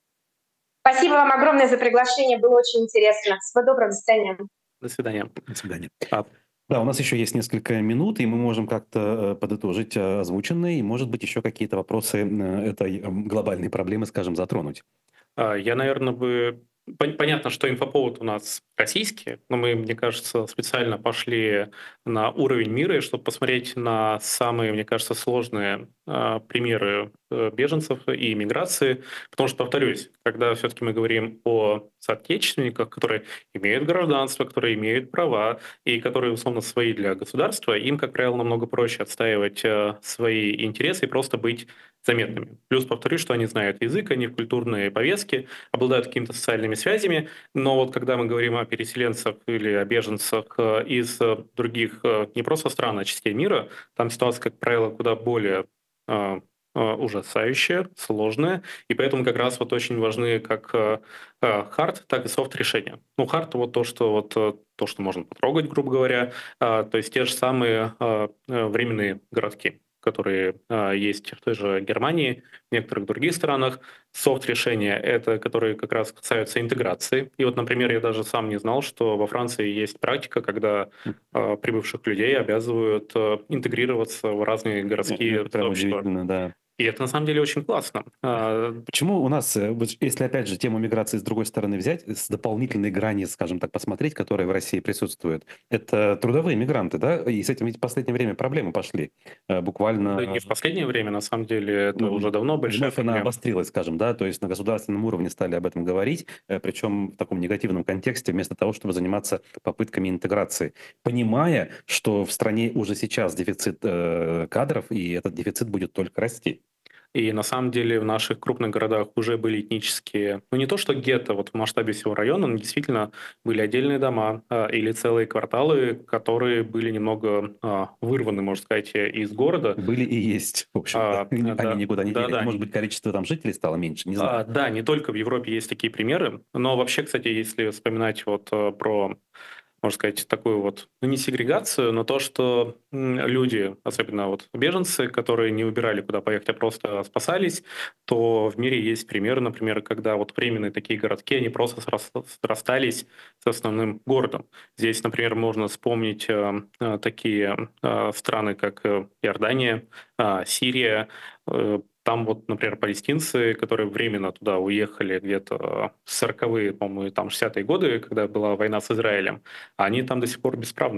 [SPEAKER 3] Спасибо вам огромное за приглашение, было очень интересно. Всего доброго, до свидания.
[SPEAKER 2] До свидания.
[SPEAKER 1] До свидания. А, да, у нас еще есть несколько минут, и мы можем как-то э, подытожить э, озвученное, и, может быть, еще какие-то вопросы э, этой э, глобальной проблемы, скажем, затронуть.
[SPEAKER 2] А, Я, наверное, бы... пон- Понятно, что инфоповод у нас российский, но мы, мне кажется, специально пошли на уровень мира, чтобы посмотреть на самые, мне кажется, сложные а, примеры э, беженцев и миграции. Потому что, повторюсь, когда все-таки мы говорим о соотечественниках, которые имеют гражданство, которые имеют права и которые, условно, свои для государства, им, как правило, намного проще отстаивать э, свои интересы и просто быть заметными. Плюс, повторюсь, что они знают язык, они в культурной повестке, обладают какими-то социальными связями, но вот когда мы говорим о переселенцах или о беженцах э, из э, других, э, не просто стран, а частей мира, там ситуация, как правило, куда более э, э, ужасающая, сложная, и поэтому как раз вот очень важны как э, э, хард, так и софт решения. Ну, хард вот то, что вот э, то, что можно потрогать, грубо говоря, э, то есть те же самые э, э, временные городки, которые а, есть в той же Германии, в некоторых других странах. Софт-решения — это которые как раз касаются интеграции. И вот, например, я даже сам не знал, что во Франции есть практика, когда а, прибывших людей обязывают а, интегрироваться в разные городские
[SPEAKER 1] Это прям
[SPEAKER 2] сообщества.
[SPEAKER 1] удивительно, да.
[SPEAKER 2] И это на самом деле очень классно. А,
[SPEAKER 1] Почему у нас, э, вот если опять же тему миграции с другой стороны взять, с дополнительной грани, скажем так, посмотреть, которая в России присутствует, это трудовые мигранты, да? И с этим ведь в последнее время проблемы пошли. Э, Буквально...
[SPEAKER 2] да не в последнее время, на самом деле, это
[SPEAKER 1] Ну,
[SPEAKER 2] уже давно большая
[SPEAKER 1] вновь она
[SPEAKER 2] проблема.
[SPEAKER 1] обострилась, скажем, да, то есть на государственном уровне стали об этом говорить, э, причем в таком негативном контексте, вместо того, чтобы заниматься попытками интеграции, понимая, что в стране уже сейчас дефицит э, кадров, и этот дефицит будет только расти.
[SPEAKER 2] И на самом деле в наших крупных городах уже были этнические, ну не то что гетто, вот в масштабе всего района, но действительно были отдельные дома а, или целые кварталы, которые были немного а, вырваны, можно сказать, из города.
[SPEAKER 1] Были и есть, в общем-то.
[SPEAKER 2] А,
[SPEAKER 1] Они
[SPEAKER 2] да,
[SPEAKER 1] никуда не
[SPEAKER 2] да,
[SPEAKER 1] делись.
[SPEAKER 2] да.
[SPEAKER 1] Может быть, количество там жителей стало меньше, не знаю.
[SPEAKER 2] А, да, не только в Европе есть такие примеры, но вообще, кстати, если вспоминать вот а, про, можно сказать, такую вот, ну не сегрегацию, но то, что м, люди, особенно вот беженцы, которые не выбирали, куда поехать, а просто спасались, то в мире есть примеры, например, когда вот временные такие городки, они просто срас- срастались с основным городом. Здесь, например, можно вспомнить э, э, такие э, страны, как э, Иордания, э, Сирия. Э, Там вот, например, палестинцы, которые временно туда уехали где-то в сороковые, по-моему, там шестидесятые годы, когда была война с Израилем, они там до сих пор бесправные.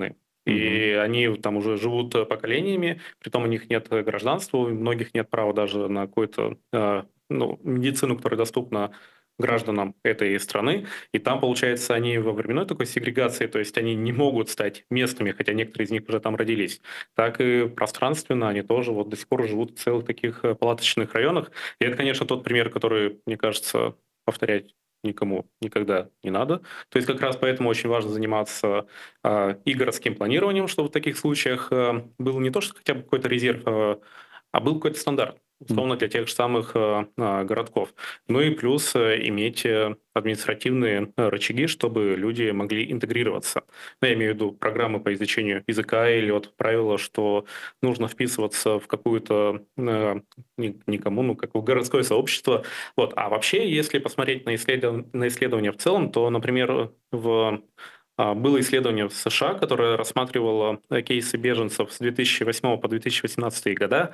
[SPEAKER 2] И они там уже живут поколениями, притом у них нет гражданства, у многих нет права даже на какую-то э, ну, медицину, которая доступна гражданам этой страны. И там, получается, они во временной такой сегрегации, то есть они не могут стать местными, хотя некоторые из них уже там родились. Так и пространственно они тоже вот до сих пор живут в целых таких э, палаточных районах. И это, конечно, тот пример, который, мне кажется, повторять никому никогда не надо. То есть как раз поэтому очень важно заниматься э, и городским планированием, чтобы в таких случаях э, был не то, что хотя бы какой-то резерв, э, а был какой-то стандарт, условно, для тех же самых э, э, городков. Ну и плюс э, иметь э, административные э, рычаги, чтобы люди могли интегрироваться. Ну, я имею в виду программы по изучению языка или вот правило, что нужно вписываться в какую-то э, не, не коммуну, как в городское сообщество. Вот. А вообще, если посмотреть на, исследов... на исследования в целом, то, например, в а, было исследование в США, которое рассматривало э, кейсы беженцев с две тысячи восьмого по две тысячи восемнадцатый года,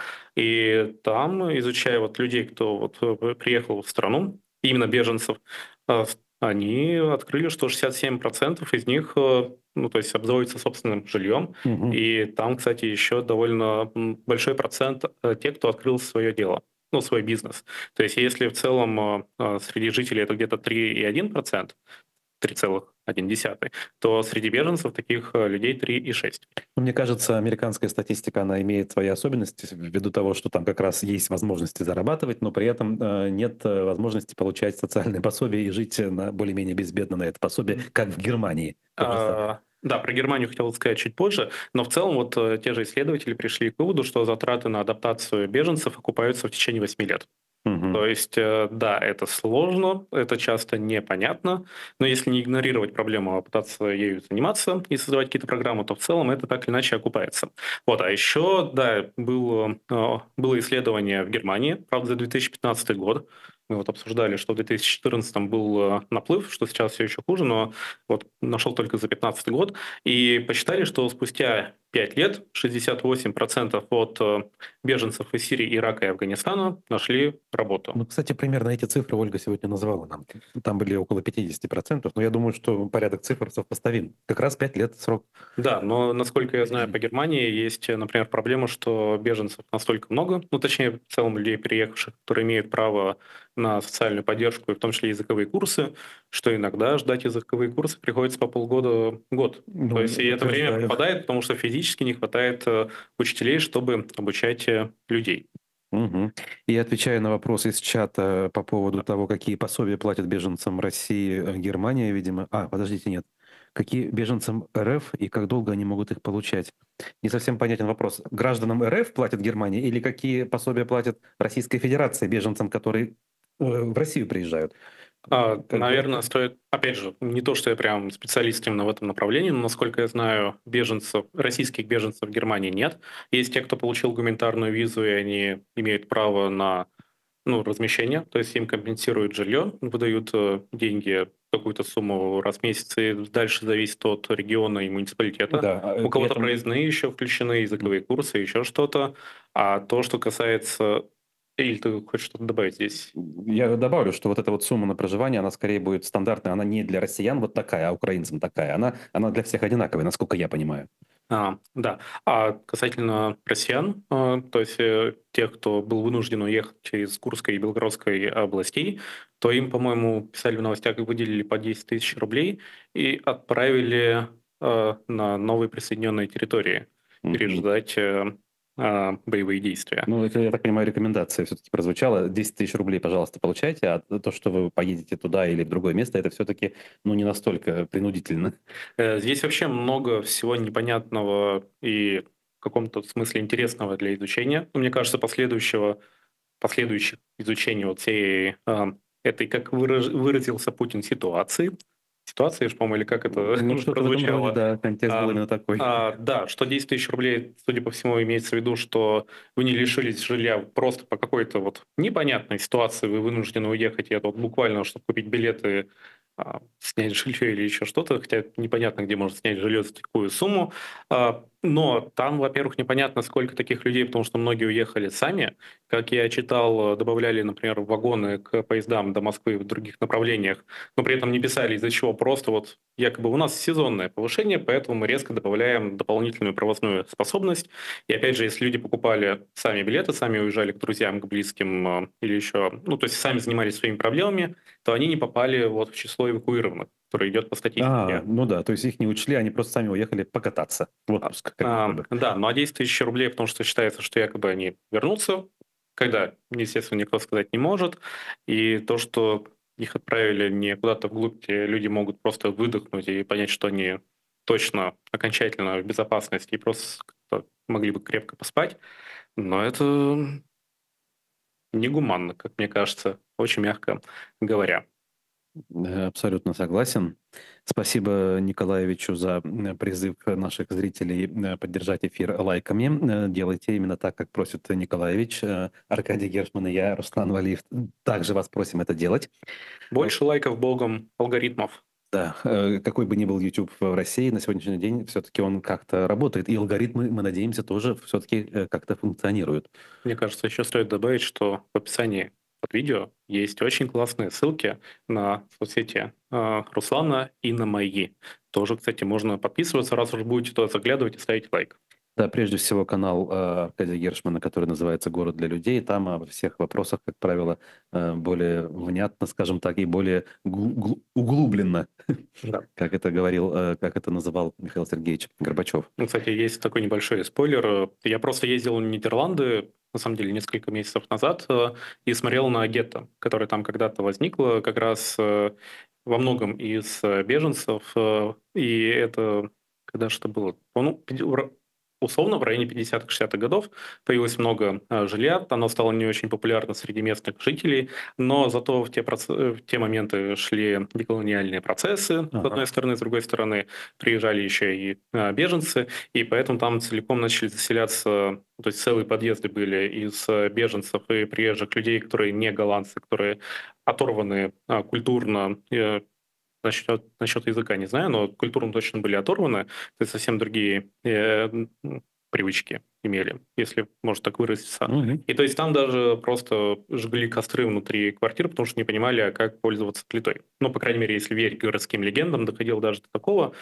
[SPEAKER 2] и там, изучая вот людей, кто вот э, приехал в страну, именно беженцев, э, они открыли, что шестьдесят семь процентов из них, э, ну, то есть обзаводятся собственным жильем,
[SPEAKER 1] Мгм.
[SPEAKER 2] и там, кстати, еще довольно м, большой процент э, тех, кто открыл свое дело, ну, свой бизнес. То есть если в целом э, э, среди жителей это где-то три и один десятых процента, три целых одна десятая, то среди беженцев таких э, людей три и шесть.
[SPEAKER 1] Ну, мне кажется, американская статистика, она имеет свои особенности ввиду того, что там как раз есть возможности зарабатывать, но при этом э, нет э, возможности получать социальное пособие и жить на более-менее безбедно на это пособие, как в Германии. То же самое.
[SPEAKER 2] А, Да, про Германию хотел сказать чуть позже, но в целом вот э, те же исследователи пришли к выводу, что затраты на адаптацию беженцев окупаются в течение восьми лет.
[SPEAKER 1] Мгм.
[SPEAKER 2] То есть, э, да, это сложно, это часто непонятно, но если не игнорировать проблему, а пытаться ею заниматься и создавать какие-то программы, то в целом это так или иначе окупается. Вот, а еще, да, было, э, было исследование в Германии, правда, за две тысячи пятнадцатый год. Мы вот обсуждали, что в две тысячи четырнадцатом был э, наплыв, что сейчас все еще хуже, но вот нашел только за пятнадцатый год, и посчитали, что спустя пять лет шестьдесят восемь процентов от э, беженцев из Сирии, Ирака и Афганистана нашли работу.
[SPEAKER 1] Ну, кстати, примерно эти цифры Ольга сегодня назвала нам. Там были около пятьдесят процентов, но я думаю, что порядок цифр сопоставим. Как раз пять лет срок.
[SPEAKER 2] Да, но насколько я знаю, по Германии есть, э, например, проблема, что беженцев настолько много, ну, точнее, в целом людей, приехавших, которые имеют право на социальную поддержку, и в том числе языковые курсы, что иногда ждать языковые курсы приходится по полгода, год.
[SPEAKER 1] Ну,
[SPEAKER 2] То есть и это время
[SPEAKER 1] утверждаю.
[SPEAKER 2] пропадает, потому что физически не хватает э, учителей, чтобы обучать э, людей.
[SPEAKER 1] Мгм. И отвечая на вопрос из чата по поводу того, какие пособия платят беженцам России, э, Германия, видимо... А, подождите, нет. Какие беженцам РФ и как долго они могут их получать? Не совсем понятен вопрос. Гражданам РФ платят Германия или какие пособия платят Российской Федерации беженцам, которые э, в Россию приезжают?
[SPEAKER 2] А,
[SPEAKER 1] Как бы
[SPEAKER 2] наверное,
[SPEAKER 1] это-
[SPEAKER 2] стоит, опять же, не то, что я прям специалист именно в этом направлении, но, насколько я знаю, беженцев, российских беженцев в Германии нет. Есть те, кто получил гуманитарную визу, и они имеют право на ну, размещение, то есть им компенсируют жилье, выдают э, деньги, какую-то сумму раз в месяц, и дальше зависит от региона и муниципалитета.
[SPEAKER 1] Да, а, э,
[SPEAKER 2] У
[SPEAKER 1] при
[SPEAKER 2] кого-то
[SPEAKER 1] этом-
[SPEAKER 2] проездные еще включены, языковые курсы, еще что-то. А то, что касается... Или ты хочешь что-то добавить здесь?
[SPEAKER 1] Я добавлю, что вот эта вот сумма на проживание, она скорее будет стандартная, она не для россиян вот такая, а украинцам такая. Она, она для всех одинаковая, насколько я понимаю.
[SPEAKER 2] А, да. А касательно россиян, э, то есть э, тех, кто был вынужден уехать из Курской и Белгородской областей, то им, по-моему, писали в новостях, и выделили по десять тысяч рублей и отправили э, на новые присоединенные территории
[SPEAKER 1] Мгм.
[SPEAKER 2] переждать э, э, боевые действия.
[SPEAKER 1] Ну, это, я так понимаю, рекомендация все-таки прозвучала. десять тысяч рублей, пожалуйста, получайте, а то, что вы поедете туда или в другое место, это все-таки, ну, не настолько принудительно.
[SPEAKER 2] Э, Здесь вообще много всего непонятного и в каком-то смысле интересного для изучения. Ну, мне кажется, последующего последующих изучений вот всей а, этой, как выраж- выразился Путин, ситуации. Ситуации, ж, по-моему, или как это
[SPEAKER 1] Ну, что-то в этом роде,
[SPEAKER 2] прозвучало.
[SPEAKER 1] да, контекст был
[SPEAKER 2] А,
[SPEAKER 1] именно такой.
[SPEAKER 2] а, да, что десять тысяч рублей, судя по всему, имеется в виду, что вы не лишились жилья просто по какой-то вот непонятной ситуации, вы вынуждены уехать, и это вот буквально, чтобы купить билеты, а, снять жилье или еще что-то, хотя непонятно, где можно снять жилье за такую сумму. А, Но там, во-первых, непонятно, сколько таких людей, потому что многие уехали сами. Как я читал, добавляли, например, вагоны к поездам до Москвы в других направлениях, но при этом не писали, из-за чего. Просто вот якобы у нас сезонное повышение, поэтому мы резко добавляем дополнительную провозную способность. И опять же, если люди покупали сами билеты, сами уезжали к друзьям, к близким э, или еще, ну, то есть сами занимались своими проблемами, то они не попали вот в число эвакуированных, которое идет по
[SPEAKER 1] А,
[SPEAKER 2] статистике.
[SPEAKER 1] ну да, то есть их не учли, они просто сами уехали покататься в
[SPEAKER 2] А,
[SPEAKER 1] отпуск, как будто
[SPEAKER 2] а,
[SPEAKER 1] бы.
[SPEAKER 2] да, ну а десять тысяч рублей, потому что считается, что якобы они вернутся, когда, естественно, никто сказать не может. И то, что их отправили не куда-то вглубь, где люди могут просто выдохнуть и понять, что они точно, окончательно в безопасности и просто как-то могли бы крепко поспать, но это негуманно, как мне кажется, очень мягко говоря.
[SPEAKER 1] Э, Абсолютно согласен. Спасибо Николаевичу за м, призыв наших зрителей э, поддержать эфир лайками. Э, Делайте именно так, как просит Николаевич. Э, Аркадий Гершман и я, Руслан Валиев, также вас просим это делать.
[SPEAKER 2] Больше лайков богом алгоритмов.
[SPEAKER 1] Да, э, какой бы ни был YouTube в России, на сегодняшний день все-таки он как-то работает. И алгоритмы, мы надеемся, тоже все-таки э, как-то функционируют.
[SPEAKER 2] Мне кажется, еще стоит добавить, что в описании под видео есть очень классные ссылки на соцсети э, Руслана и на мои. Тоже, кстати, можно подписываться, раз уж будете туда заглядывать и ставить лайк.
[SPEAKER 1] Да, прежде всего канал э, Аркадия Гершмана, который называется «Город для людей». Там обо всех вопросах, как правило, э, более внятно, скажем так, и более гу- гу- углубленно,
[SPEAKER 2] Да.
[SPEAKER 1] как это говорил, э, как это называл Михаил Сергеевич Горбачев.
[SPEAKER 2] Ну, кстати, есть такой небольшой спойлер. Я просто ездил в Нидерланды, на самом деле, несколько месяцев назад, э, и смотрел на гетто, которое там когда-то возникло, как раз э, во многом из э, беженцев. э, И это когда что было? Ну, пяти- в ра- условно, в районе пятидесятых-шестидесятых годов появилось много э, жилья, оно стало не очень популярно среди местных жителей, но зато в те, проц- э, в те моменты шли деколониальные процессы, с
[SPEAKER 1] Ага.
[SPEAKER 2] одной стороны, с другой стороны, приезжали еще и э, беженцы, и поэтому там целиком начали заселяться, то есть целые подъезды были из э, беженцев и приезжих людей, которые не голландцы, которые оторваны э, культурно, э, насчет, насчет языка не знаю, но культурно точно были оторваны, то есть совсем другие э, м, привычки имели, если можно так выразиться.
[SPEAKER 1] Мгм.
[SPEAKER 2] И то есть там даже просто жгли костры внутри квартир, потому что не понимали, а как пользоваться плитой. Ну, по крайней мере, если верить городским легендам, доходило даже до такого.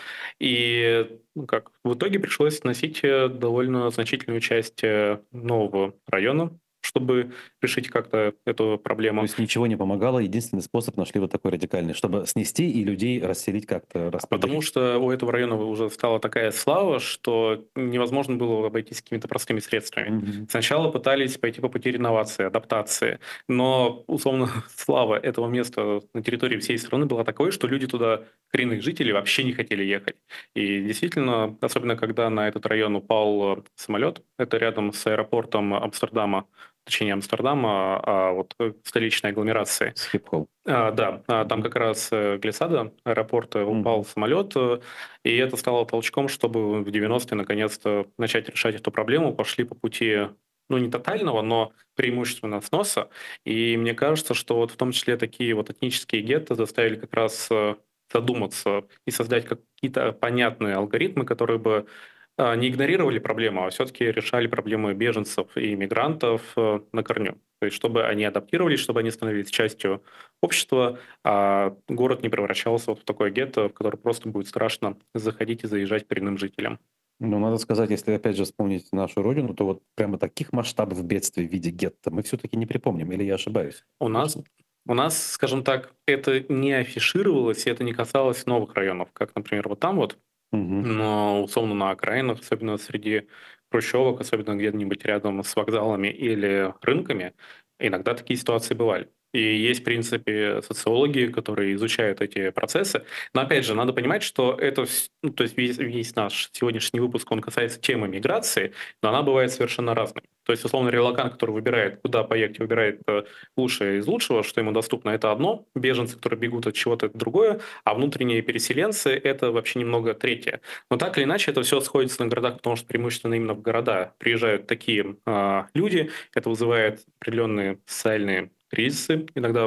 [SPEAKER 2] И ну, как в итоге пришлось сносить э, довольно значительную часть э, нового района, чтобы решить как-то эту
[SPEAKER 1] То
[SPEAKER 2] проблему.
[SPEAKER 1] есть ничего не помогало, единственный способ нашли вот такой радикальный, чтобы снести и людей расселить как-то,
[SPEAKER 2] А
[SPEAKER 1] распределить.
[SPEAKER 2] потому что у этого района уже стала такая слава, что невозможно было обойтись какими-то простыми средствами.
[SPEAKER 1] Мгм.
[SPEAKER 2] Сначала пытались пойти по пути реновации, адаптации, но, условно, слава этого места на территории всей страны была такой, что люди туда, коренных жителей, вообще не хотели ехать. И действительно, особенно когда на этот район упал э, самолет, это рядом с аэропортом Амстердама, точнее не Амстердама, а вот э, столичной агломерации.
[SPEAKER 1] Схип-холл.
[SPEAKER 2] А, да, а, там
[SPEAKER 1] Мгм.
[SPEAKER 2] как раз э, Глиссада, аэропорта, упал
[SPEAKER 1] Мгм.
[SPEAKER 2] самолет, э, и это стало толчком, чтобы в девяностые наконец-то начать решать эту проблему. Пошли по пути, ну, не тотального, но преимущественно сноса. И мне кажется, что вот в том числе такие вот этнические гетто заставили как раз э, задуматься и создать какие-то понятные алгоритмы, которые бы а, не игнорировали проблему, а все-таки решали проблемы беженцев и мигрантов э, на корню. То есть чтобы они адаптировались, чтобы они становились частью общества, а город не превращался вот в такое гетто, в которое просто будет страшно заходить и заезжать коренным жителям.
[SPEAKER 1] Ну, надо сказать, если опять же вспомнить нашу родину, то вот прямо таких масштабов бедствий в виде гетто мы все-таки не припомним, или я ошибаюсь?
[SPEAKER 2] У нас, у нас, скажем так, это не афишировалось, и это не касалось новых районов, как, например, вот там вот,
[SPEAKER 1] Мгм.
[SPEAKER 2] но условно на окраинах, особенно среди хрущевок, особенно где-нибудь рядом с вокзалами или рынками, иногда такие ситуации бывали. И есть, в принципе, социологи, которые изучают эти процессы. Но, опять же, надо понимать, что это, вс- ну, то есть весь, весь наш сегодняшний выпуск, он касается темы миграции, но она бывает совершенно разной. То есть, условно, релокант, который выбирает, куда поехать, выбирает э, лучшее из лучшего, что ему доступно, это одно. Беженцы, которые бегут от чего-то, это другое. А внутренние переселенцы – это вообще немного третье. Но так или иначе это все сходится на городах, потому что преимущественно именно в города приезжают такие а, люди. Это вызывает определенные социальные кризисы, иногда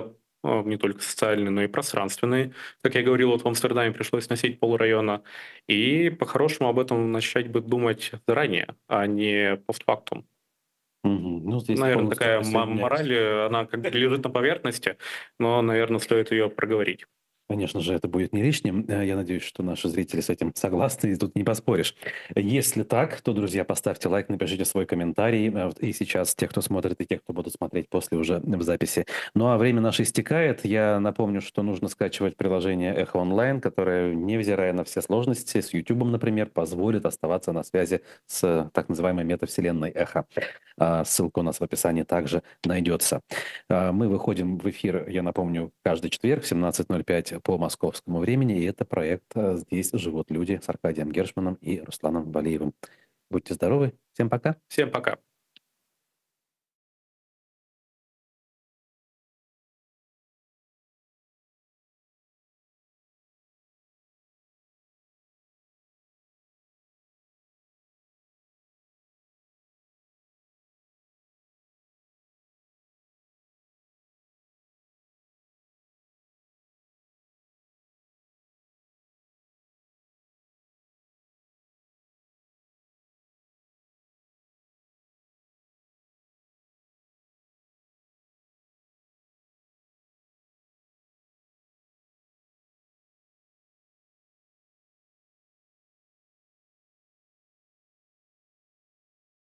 [SPEAKER 2] э, не только социальные, но и пространственные. Как я говорил, вот в Амстердаме пришлось сносить полрайона. И по-хорошему об этом начать бы думать заранее, а не постфактум.
[SPEAKER 1] Мгм. Ну, здесь
[SPEAKER 2] Наверное,
[SPEAKER 1] полностью
[SPEAKER 2] такая мо-
[SPEAKER 1] присоединяюсь.
[SPEAKER 2] мораль, э, она как бы лежит на поверхности, но, наверное, стоит ее проговорить.
[SPEAKER 1] Конечно же, это будет не лишним. Э, Я надеюсь, что наши зрители с этим согласны, и тут не поспоришь. Если так, то, друзья, поставьте лайк, напишите свой комментарий. Э, вот И сейчас те, кто смотрит, и те, кто будут смотреть после уже в записи. Ну а время наше истекает. Я напомню, что нужно скачивать приложение Эхо Онлайн, которое, невзирая на все сложности, с YouTube, например, позволит оставаться на связи с так называемой метавселенной Эхо. А, Ссылка у нас в описании также найдется. А, Мы выходим в эфир, я напомню, каждый четверг в семнадцать ноль пять по московскому времени. И это проект а, «Здесь живут люди» с Аркадием Гершманом и Русланом Валиевым. Будьте здоровы. Всем пока.
[SPEAKER 2] Всем пока.